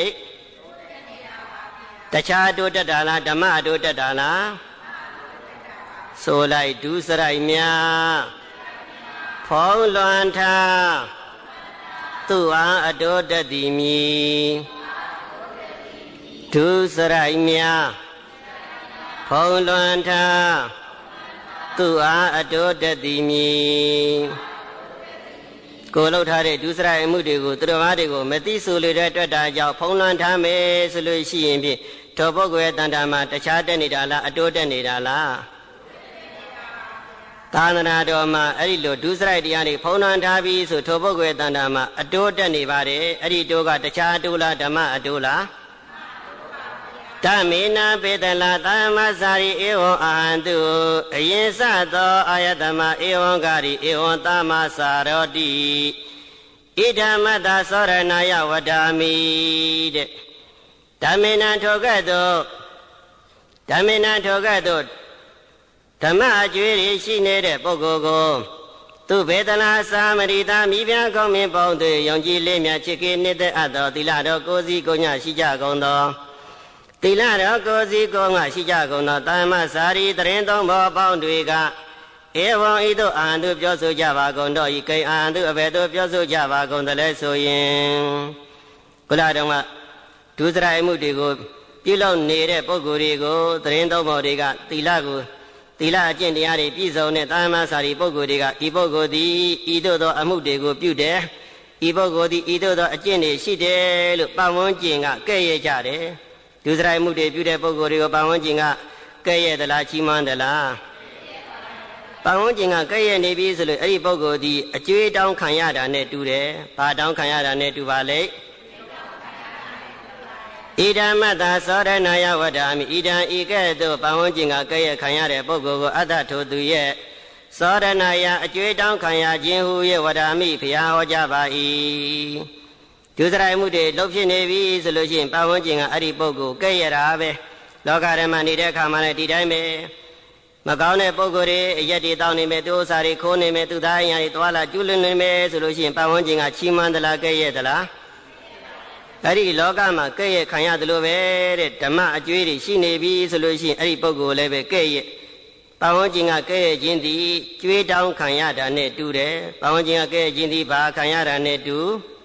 တခြားအတိုးတက်တာလားဓမ္မအတိုးတက်တာလားဆိုလိုက်ဒုစရိုက်များဖုံးလွှမ်းထားသူအားအတိုးတက်သည်မည်ဒုစရိုက်များဖုံးလွှမ်းထားသူအားအတိုးတက်သည်မည်ကိုလှုပ်ထားတဲ့ဒုစရိုက်မှုတွေကိုသူတော်ဘာတွေကိုမသိဆိုလိုတဲ့အတွက်ဒါကြောင့်ဖုံးလွှမ်းထားမယ်ဆိုလို့ရှိရင်ဖြင့်ထိုပုဂ္ဂိုလ်ရဲ့တဏ္ဍာမှာတခြားတက်နေတာလားအတိုးတက်နေတာလားသာသနာတော်မှာအဲ့ဒီလိုဒုစရိုက်တရားတွေဖုံးလွှမ်းထားပြီးဆိုထိုပုဂ္ဂိုလ်ရဲ့တဏ္ဍာမှာအတိုးတက်နေပါတယ်အဲ့ဒီတိုးကတခြားအတိုးလားဓမ္မအတိုးလားဓမ္မေနပေတလာသမ္မာစာရိဧဝံအာဟံတုအရင်စသောအာယတမဧဝံကာရိဧဝံသမ္မာစာရောတိဓမ္မတသောရဏယဝဒာမိတဲ့ဓမ္မေနံထောကဲ့သို့ဓမ္မအကျွေးရရှိနေတဲ့ပုဂ္ဂိုလ်ကိုသူဘေဒနာသာမရိတာမိဖုရားကောင်းမြတ်ပေါင်းတို့ယုံကြည်လေးမြတ်ချစ်ခင်နှစ်သက်အပ်သောသီလတော်ကိုယ်စီကိုယ်ညရှိကြကုန်သောသီလတော်ကိုယ်စီကိုယ်ငါရှိကြကုန်သောတမ္မစာရီတရင်သုံးဘောပေါင်းတွေကဧဝံဤသို့အာန်သူပြောဆိုကြပါကုန်တော့ဤကိအာန်သူအဘယ်သို့ပြောဆိုကြပါကုန်တယ်လဲဆိုရင်ကုလတော်ကဒုစရိုက်မှုတွေကိုပြုလုပ်နေတဲ့ပုဂ္ဂိုလ်တွေကိုတရင်သုံးဘောတွေကသီလအကျင့်တရားတွေပြည့်စုံတဲ့တမ္မစာရီပုဂ္ဂိုလ်တွေကဤပုဂ္ဂိုလ်သည်ဤသို့သောအမှုတွေကိုပြုတယ်ဤပုဂ္ဂိုလ်သည်ဤသို့သောအကျင့်တွေရှိတယ်လို့ပတ်ဝန်းကျင်ကကဲ့ရဲ့ကြတယ်ဒုစရိုက်မှုတွေပြုတဲ့ပုဂ္ဂိုလ်တွေကိုပတ်ဝန်းကျင်ကကဲ့ရဲ့သလားချီးမွမ်းသလားပတ်ဝန်းကျင်ကကဲ့ရဲ့နေပြီဆိုလို့အဲ့ဒီပုဂ္ဂိုလ်ဒီအကျွေးတောင်းခံရတာနဲ့တူတယ်။ဘာတောင်းခံရတာနဲ့တူပါလဲ။ဣဒံမတ္တသောရဏယဝဒာမိဣဒံဤကဲ့သို့ပတ်ဝန်းကျင်ကကဲ့ရဲ့ခံရတဲ့ပုဂ္ဂိုလ်ကိုအတ္တထိုသူရဲ့သောရဏယအကျွေးတောင်းခံရခြင်းဟူ၍ဝဒာမိဘုရားဟောကြားပါ၏။ဒုစရိုက်မှုတွေလုပ်ဖြစ်နေပြီဆိုလို့ရှိရင်ပတ်ဝန်းကျင်ကအဲ့ဒီပုဂ္ဂိုလ်ကဲ့ရဲ့တာပဲ။လောကထဲမှာနေတဲ့အခါမှာလည်းဒီတိုင်းပဲမကောင်းတဲ့ပုဂ္ဂိုလ်တွေအရက်တွေတောင်းနေမယ်သူဥစ္စာတွေခိုးနေမယ်သူသားအရာတွေတွာလာကျူးလွန်နေမယ်ဆိုလို့ရှိရင်ပတ်ဝန်းကျင်ကချီးမွမ်းသလားကဲ့ရဲ့သလားအဲ့ဒီလောကမှာကဲ့ရဲ့ခံရတယ်လို့ပဲတဲ့ဓမ္မအကျွေးတွေရှိနေပြီဆိုလို့ရှိရင်အဲ့ဒီပုဂ္ဂိုလ်လည်းပဲကဲ့ရဲ့ပတ်ဝန်းကျင်ကကဲ့ရဲ့ခြင်းသည်ကျွေးတောင်းခံရတာနဲ့တူတယ်ပတ်ဝန်းကျင်ကကဲ့ရဲ့ခြင်းသည်ဘာခံရတာနဲ့တူ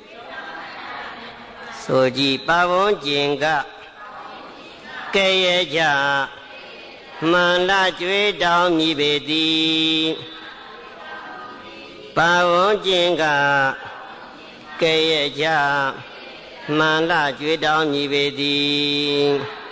ဆိုကြည်ပတ်ဝန်းကျင်ကကဲ့ရဲ့ကြမှန်လာကြွေးတောင်းမြည်ပေသည်ပတ်ဝန်းကျင်ကကဲ့ရဲ့ကြမှန်လာကြွေးတောင်းမြည်ပေသည်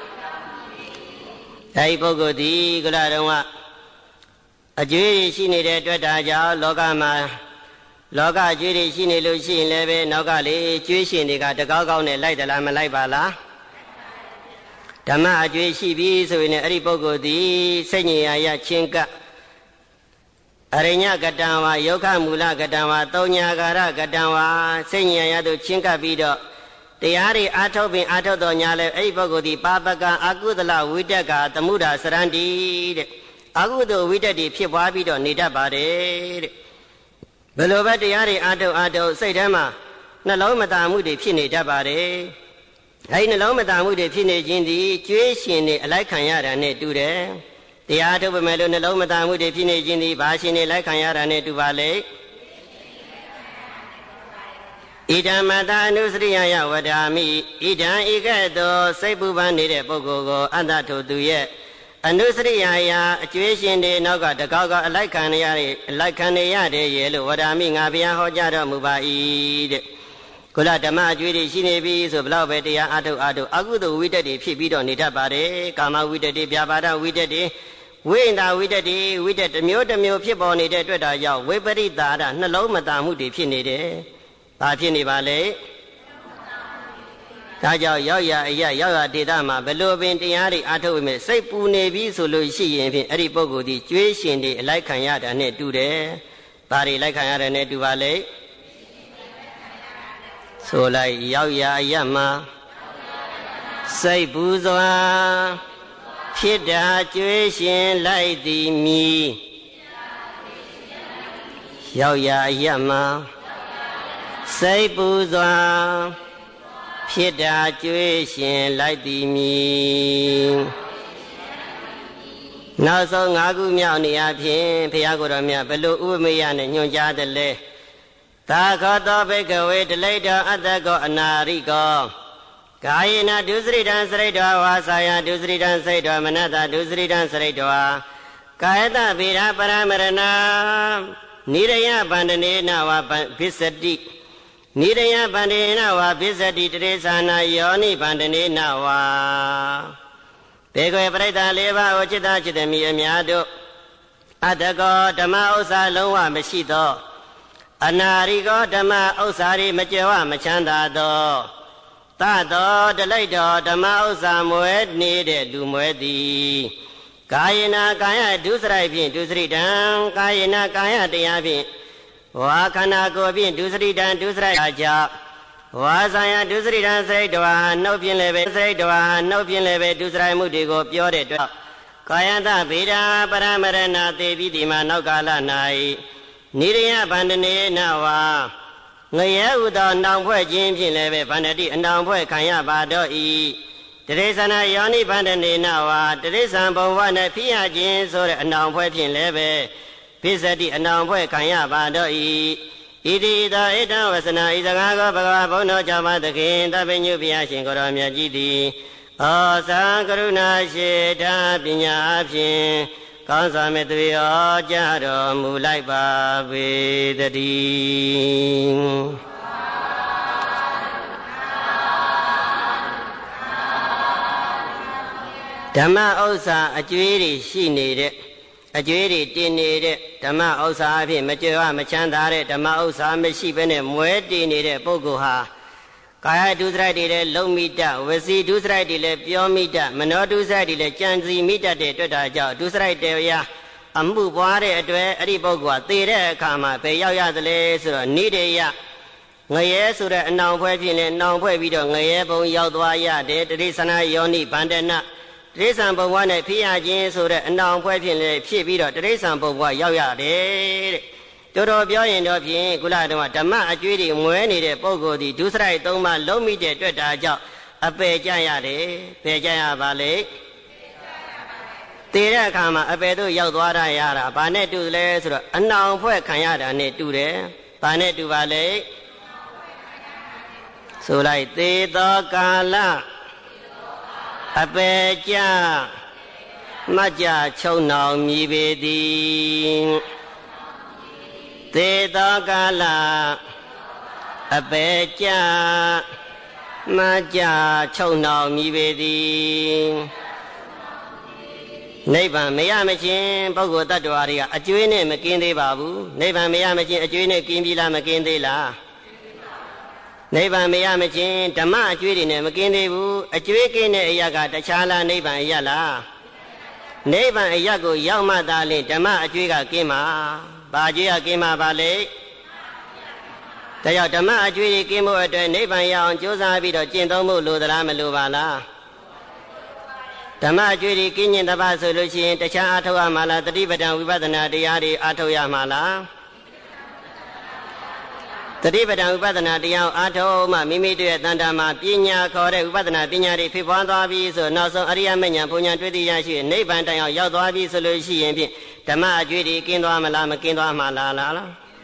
အဲဒီပုဂ္ဂိုလ်သည်ကုလားတော်ကအကျွေးရှိနေတဲ့အတွက်ဒါကြောင့်လောကမှာလောကအကျွေးတွေရှိနေလို့ရှိရင်လည်းပဲနောက်ကလေကျွေးရှင်တွေကတကောက်ကောက်နဲ့လိုက်သလားမလိုက်ပါလားဓမ္မအကျွေးရှိပြီဆိုရင်အဲ့ဒီပုဂ္ဂိုလ်သည်စိတ်ဉာဏ်ရချင်းကအရိညကတံဝါယုခမူလကတံဝါသုံးညာကာရကတံဝါစိတ်ဉာဏ်ရသို့ချင်းကပ်ပြီးတော့တရားတွေအာထုတ်ပင်အာထုတ်တော်ညာလဲအဲ့ဒီပုဂ္ဂိုလ်သည်ပါပကံအကုသလဝိတက်ကသမှုရာစရန္တိတဲ့အကုသိုလ်ဝိတက်တွေဖြစ်ပွားပြီးတော့နေတတ်ပါတယ်တဲ့ဘယ်လိုပဲတရားတွေအာထုတ်စိတ်ထဲမှာနှလုံးမသာမှုတွေဖြစ်နေတတ်ပါတယ်အဲဒီနှလုံးမသာမှုတွေဖြစ်နေခြင်းသည်ကျွေးရှင်တွေအလိုက်ခံရတာနဲ့တူတယ်တရားထုတ်ပေမဲ့လို့နှလုံးမသာမှုတွေဖြစ်နေခြင်းသည်ဘာရှင်တွေလိုက်ခံရတာနဲ့တူပါလေဣဒံမတ္တအနုစရိယဝဒာမိဣဒံဤကဲ့သို့စိတ်ပူပန်နေတဲ့ပုဂ္ဂိုလ်ကိုအတ္တထိုသူရဲ့အနုစရိယအကျွေးရှင်တွေနောက်ကတကောက်ကအလိုက်ခံရရတယ်ရဲ့လို့ဝဒာမိငါဘုရားဟောကြားတော်မူပါ၏တဲ့ကုလဓမ္မအကျွေးတွေရှိနေပြီဆိုဘလောက်ပဲတရားအထုတ်အကုသိုလ်ဝိတက်တွေဖြစ်ပြီးတော့နေတတ်ပါတယ်ကာမဝိတက်တွေဗျာပါဒဝိတက်တွေဝိညာဝိတက်တွေဝိတက်တစ်မျိုးဖြစ်ပေါ်နေတဲ့အတွက်ဒါကြောင့်ဝိပရိသတာနှလုံးမသာမှုတွေဖြစ်နေတယ်ဘာဖြစ်နေပါလဲဒါကြောင့်ရောက်ရအရာရောက်ရဒေတာမှာဘလို့ပင်တရားတွေအထုတ်ပေမဲ့စိတ်ပူနေပြီဆိုလို့ရှိရင်ဖြင့်အဲ့ဒီပုဂ္ဂိုလ်ဒီကျွေးရှင်တွေအလိုက်ခံရတာနဲ့တူတယ်ဘာတွေလိုက်ခံရတာနဲ့တူပါလဲဆိုလိုက်ရောက်ရအရာမှာစိတ်ပူစွာဖြစ်တာကျွေးရှင်လိုက်သည်မြည်ရောက်ရအရာမှာစိတ်ပူစွာဖြစ်တာကျွေးရှင်လိုက်သည်မြည်နောက်ဆုံး၅ခုမြောက်နေရာဖြင့်ဘုရားကိုယ်တော်မြတ်ဘယ်လိုဥပမေယနဲ့ညွှန်ကြားတယ်လဲသာခောတောဘိကဝေတလိတောအတ္တကောအနာရိကောကာယေနဒုစရိတံစရိတောဝါစာယဒုစရိတံစရိတောမနတဒုစရိတံစရိတောကာယတဗေဒပရမရဏနိရယဗန္ဒနေနဝဘစ္စတိနိရယဗန္ဒေနဝဘစ္စတိတရေသနာယောနိဗန္ဒနေနဝဘေကွယ်ပရိသတ်၄ပါးကိုจิตတจิตသမီးအများတို့အတ္တကောဓမ္မဥစ္စာလုံးဝမရှိသောအနာရိကောဓမ္မဥစ္စာတွေမကြွယ်ဝမချမ်းသာသောသသောတလိုက်တော်ဓမ္မဥစ္စာမွဲနေတဲ့လူမွဲသည်ကာယေနာကာယဒုစရိုက်ဖြင့်ဒုစရိတံကာယေနာကာယတရားဖြင့်ဝါခန္ဓာကိုယ်ဖြင့်ဒုစရိတံဒုစရိုက်ကြောင့်ဝါဆိုင်ရာဒုစရိတံစရိတ်တော်ဟာနှုတ်ဖြင့်လည်းပဲစရိတ်တော်ဟာနှုတ်ဖြင့်လည်းပဲဒုစရိုက်မှုတွေကိုပြောတဲ့အတွက်ကာယတဗေဒာပရမရဏသေပြီးဒီမှာနောက်ကာလ၌နိရိယဗန္ဒနေနဝါငရဲဥသောနှောင်ဖွဲ့ခြင်းဖြင့်လည်းပဲဗန္ဒတိအနှောင်ဖွဲ့ခံရပါတော့၏တရိစ္ဆာနယောနိဗန္ဒနေနဝါတရိစ္ဆာန်ဘုံဝနဲ့ဖြစ်ရခြင်းဆိုတဲ့အနှောင်ဖွဲ့ဖြင့်လည်းပဲပိစတိအနှောင်ဖွဲ့ခံရပါတော့၏ဣတိသောဣတံဝဆနာဤစကားကိုဘဂဝါဘုန်းတော်ကြောင့်ပါသခင်တပည့်ညုဘုရားရှင်ကိုရောမြတ်ကြီးသည်ဩဇာကရုဏာရှိတာပညာအဖြင့်ကောင်းစွာမဲ့သွေဩကြတော်မူလိုက်ပါပေတည်းဓမ္မဥစ္စာအကျွေးတွေရှိနေတဲ့အကျွေးတွေတင်နေတဲ့ဓမ္မဥစ္စာအဖြစ်မကြွမချမ်းသာတဲ့ဓမ္မဥစ္စာမရှိဘဲနဲ့မွဲတည်နေတဲ့ပုဂ္ဂိုလ်ဟာကာယဒုစရိုက်တွေလည်းလုံမိတဝစီဒုစရိုက်တွေလည်းပြောမိတမနောဒုစရိုက်တွေလည်းကြံစီမိတတဲ့တွေ့တာကြောင့်ဒုစရိုက်တရားအမှုပွားတဲ့အတွက်အဲ့ဒီပုဂ္ဂိုလ်ကသေတဲ့အခါမှာဘယ်ရောက်ရသလဲဆိုတော့နိဒေယငရဲဆိုတဲ့အနှောင်ဖွဲ့ဖြစ်နေနှောင်ဖွဲ့ပြီးတော့ငရဲဘုံရောက်သွားရတယ်တတိဆနာယောနိဗန္ဒနာတရိစ္ဆာန်ဘုံဘဝနဲ့ဖြစ်ရခြင်းဆိုတဲ့အနှောင်ဖွဲ့ဖြစ်နေဖြစ်ပြီးတော့တရိစ္ဆာန်ဘုံဘဝရောက်ရတယ်တဲ့တော်ပြောရင်တော့ဖြင့်ကုလတော်ကဓမ္မအကျွေးတွေမွဲနေတဲ့ပုဂ္ဂိုလ်ဒီဒုစရိုက်သုံးပါးလုံးမိတဲ့တွေ့တာကြောင့်အပယ်ကြရတယ်ပယ်ကြရပါလေသေတဲ့အခါမှာအပယ်တို့ရောက်သွားရတာဘာနဲ့တူလဲဆိုတော့အနှောင်ဖွဲ့ခံရတာနဲ့တူတယ်ဘာနဲ့တူပါလဲဆိုလိုက်သေသောကာလအပေကြမကြချုံနှောင်မြည်ပေသည်သေသောကာလအပေကြမကြချုံနှောင်မြည်ပေသည်နိဗ္ဗာန်မရမချင်းပုဂ္ဂိုလ်တ attva တွေကအကျွေးနဲ့မကင်းသေးပါဘူးနိဗ္ဗာန်မရမချင်းအကျွေးနဲ့ကင်းပြီလားမကင်းသေးလားနိဗ္ဗာန်မရမချင်းဓမ္မအကျွေးတွေနဲ့မကင်းသေးဘူးအကျွေးကင်းတဲ့အရာကတခြားလားနိဗ္ဗာန်အရာလားနိဗ္ဗာန်အရာကိုရောက်မှသာလျှင်ဓမ္မအကျွေးကကင်းမှာဘာကျွေးကကင်းမှာပါလေဒါကြောင့်ဓမ္မအကျွေးတွေကင်းဖို့အတွက်နိဗ္ဗာန်ရအောင်ကြိုးစားပြီးတော့ကျင့်သုံးဖို့လိုသလားမလိုပါလားဓမ္မအကျွေးတွေကင်းကျင်တပါဆိုလို့ရှိရင်တခြားအားထုတ်ရမှာလားတတိပဒံဝိပဿနာတရားတွေအားထုတ်ရမှာလားတတိပဒံဝိပဿနာတရားအားထုတ်မှမိမိတို့ရဲ့တဏ္ဍာမှာပညာခေါ်တဲ့ဝိပဿနာပညာတွေဖြစ်ပွားသွားပြီဆိုနောက်ဆုံးအရိယမဉ္ဇဉ်ဘုံဉာဏ်တွေ့သိရရှိရင်နိဗ္ဗာန်တိုင်အောင်ရောက်သွားပြီဆိုလို့ရှိရင်ဖြင့်ဓမ္မအကျွေးတွေကင်းသွားမလားမကင်းသွားမှာလား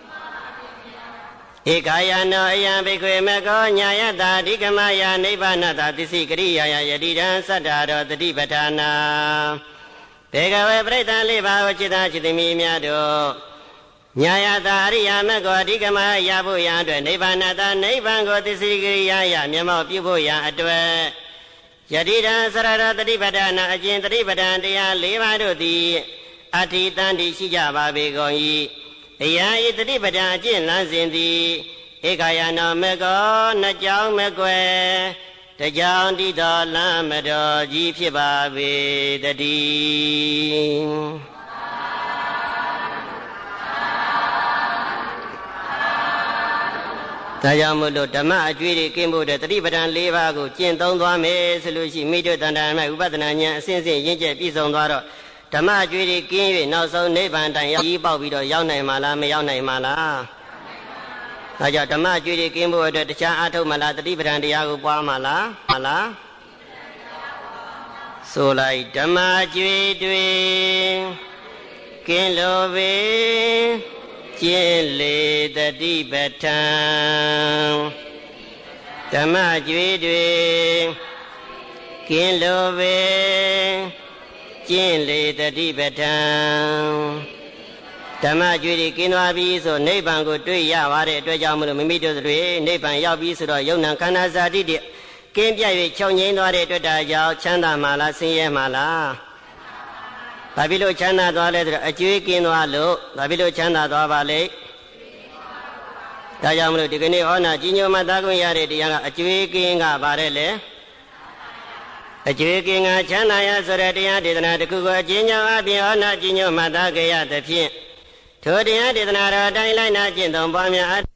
ဧကာယနောအယံဘိက္ခွေမေကောညာယတာအဓိကမယနိဗ္ဗာနတာသစ္စိကရိယာယယတိတံသတ္တာရောတတိပဋ္ဌာနာဘေကဝေပရိသံလေးပါးကိုจิตာจิตမိများတို့ညာယတာအရိယာမေကောအဓိကမယဖို့ရန်အတွက်နိဗ္ဗာနတာနိဗ္ဗာန်ကိုသစ္စိကရိယာယမျက်မှောက်ပြုဖို့ရန်အတွက်ယတိတံသရရောတတိပဋ္ဌာနာအကျင့်တတိပဋ္ဌာန်တရား၄ပါးတို့သည်အဋ္ဌိတံတိရှိကြပါပေကုန်၏အယံဤတတိပဒံအကျင့်လန်းစဉ်သည်ဧကယနောမေကောနှစ်ကြောင်းမကွယ်တကြောင်းတိတော်လမ်းမတော်ကြီးဖြစ်ပါပေတည်းဒါကြောင့်မို့လို့ဓမ္မအကျွေးတွေကင်းဖို့တဲ့တတိပဒံ၄ပါးကိုကျင့်သုံးသွားမယ်ဆိုလို့ရှိမိတို့တဏ္ဍာ၌ဥပဒနာဉာဏ်အစဉ်စဉ်ရင့်ကျက်ပြည့်စုံသွားတော့ဓမ္မအကျွေးတွေကင်း၍နောက်ဆုံးနိဗ္ဗာန်တိုင်ရောက်ပေါက်ပြီးတော့ရောက်နိုင်မှာလားမရောက်နိုင်မှာလားဒါကြောင့်ဓမ္မအကျွေးတွေကင်းဖို့အတွက်တခြားအထုတ်မလားတတိပဒံတရားကိုပွားမှာလားဆိုလိုက်ဓမ္မအကျွေးတွေကင်းလို့ပေကျင့်လေတတိပဋ္ဌာန်ဓမ္မအကျွေးတွေကင်းလို့ပေကျင့်လေတတိပဋ္ဌာန်ဓမ္မကျွေးတွေကင်းသွားပြီဆိုနိဗ္ဗာန်ကိုတွေ့ရပါတဲ့အတွက်ကြောင့်မလို့မိမိတို့တွေနိဗ္ဗာန်ရောက်ပြီဆိုတော့ယုံနာခန္ဓာဇာတိတွေကင်းပြည့်၍ချုပ်ငြိမ်းသွားတဲ့အတွက်ဒါကြောင့်ချမ်းသာမှာလားဆင်းရဲမှာလားဘာဖြစ်လို့ချမ်းသာသွားလဲဆိုတော့အကျွေးကင်းသွားလို့ဘာဖြစ်လို့ချမ်းသာသွားပါလဲဒါကြောင့်မလို့ဒီကနေ့ဟောနာကြီးညိုမှသာခွင့်ရတဲ့တရားကအကျွေးကင်းကပါတယ်လေအကျွေးကင်းကချမ်းသာရဆိုတဲ့တရားဒေသနာတစ်ခုကိုအကျဉ်းချုပ်အပြင်ဟောနာကြီးညိုမှသာကြရသဖြင့်ထိုတရားဒေသနာတော်တိုင်းလိုက်နာကျင့်သုံးပွားများ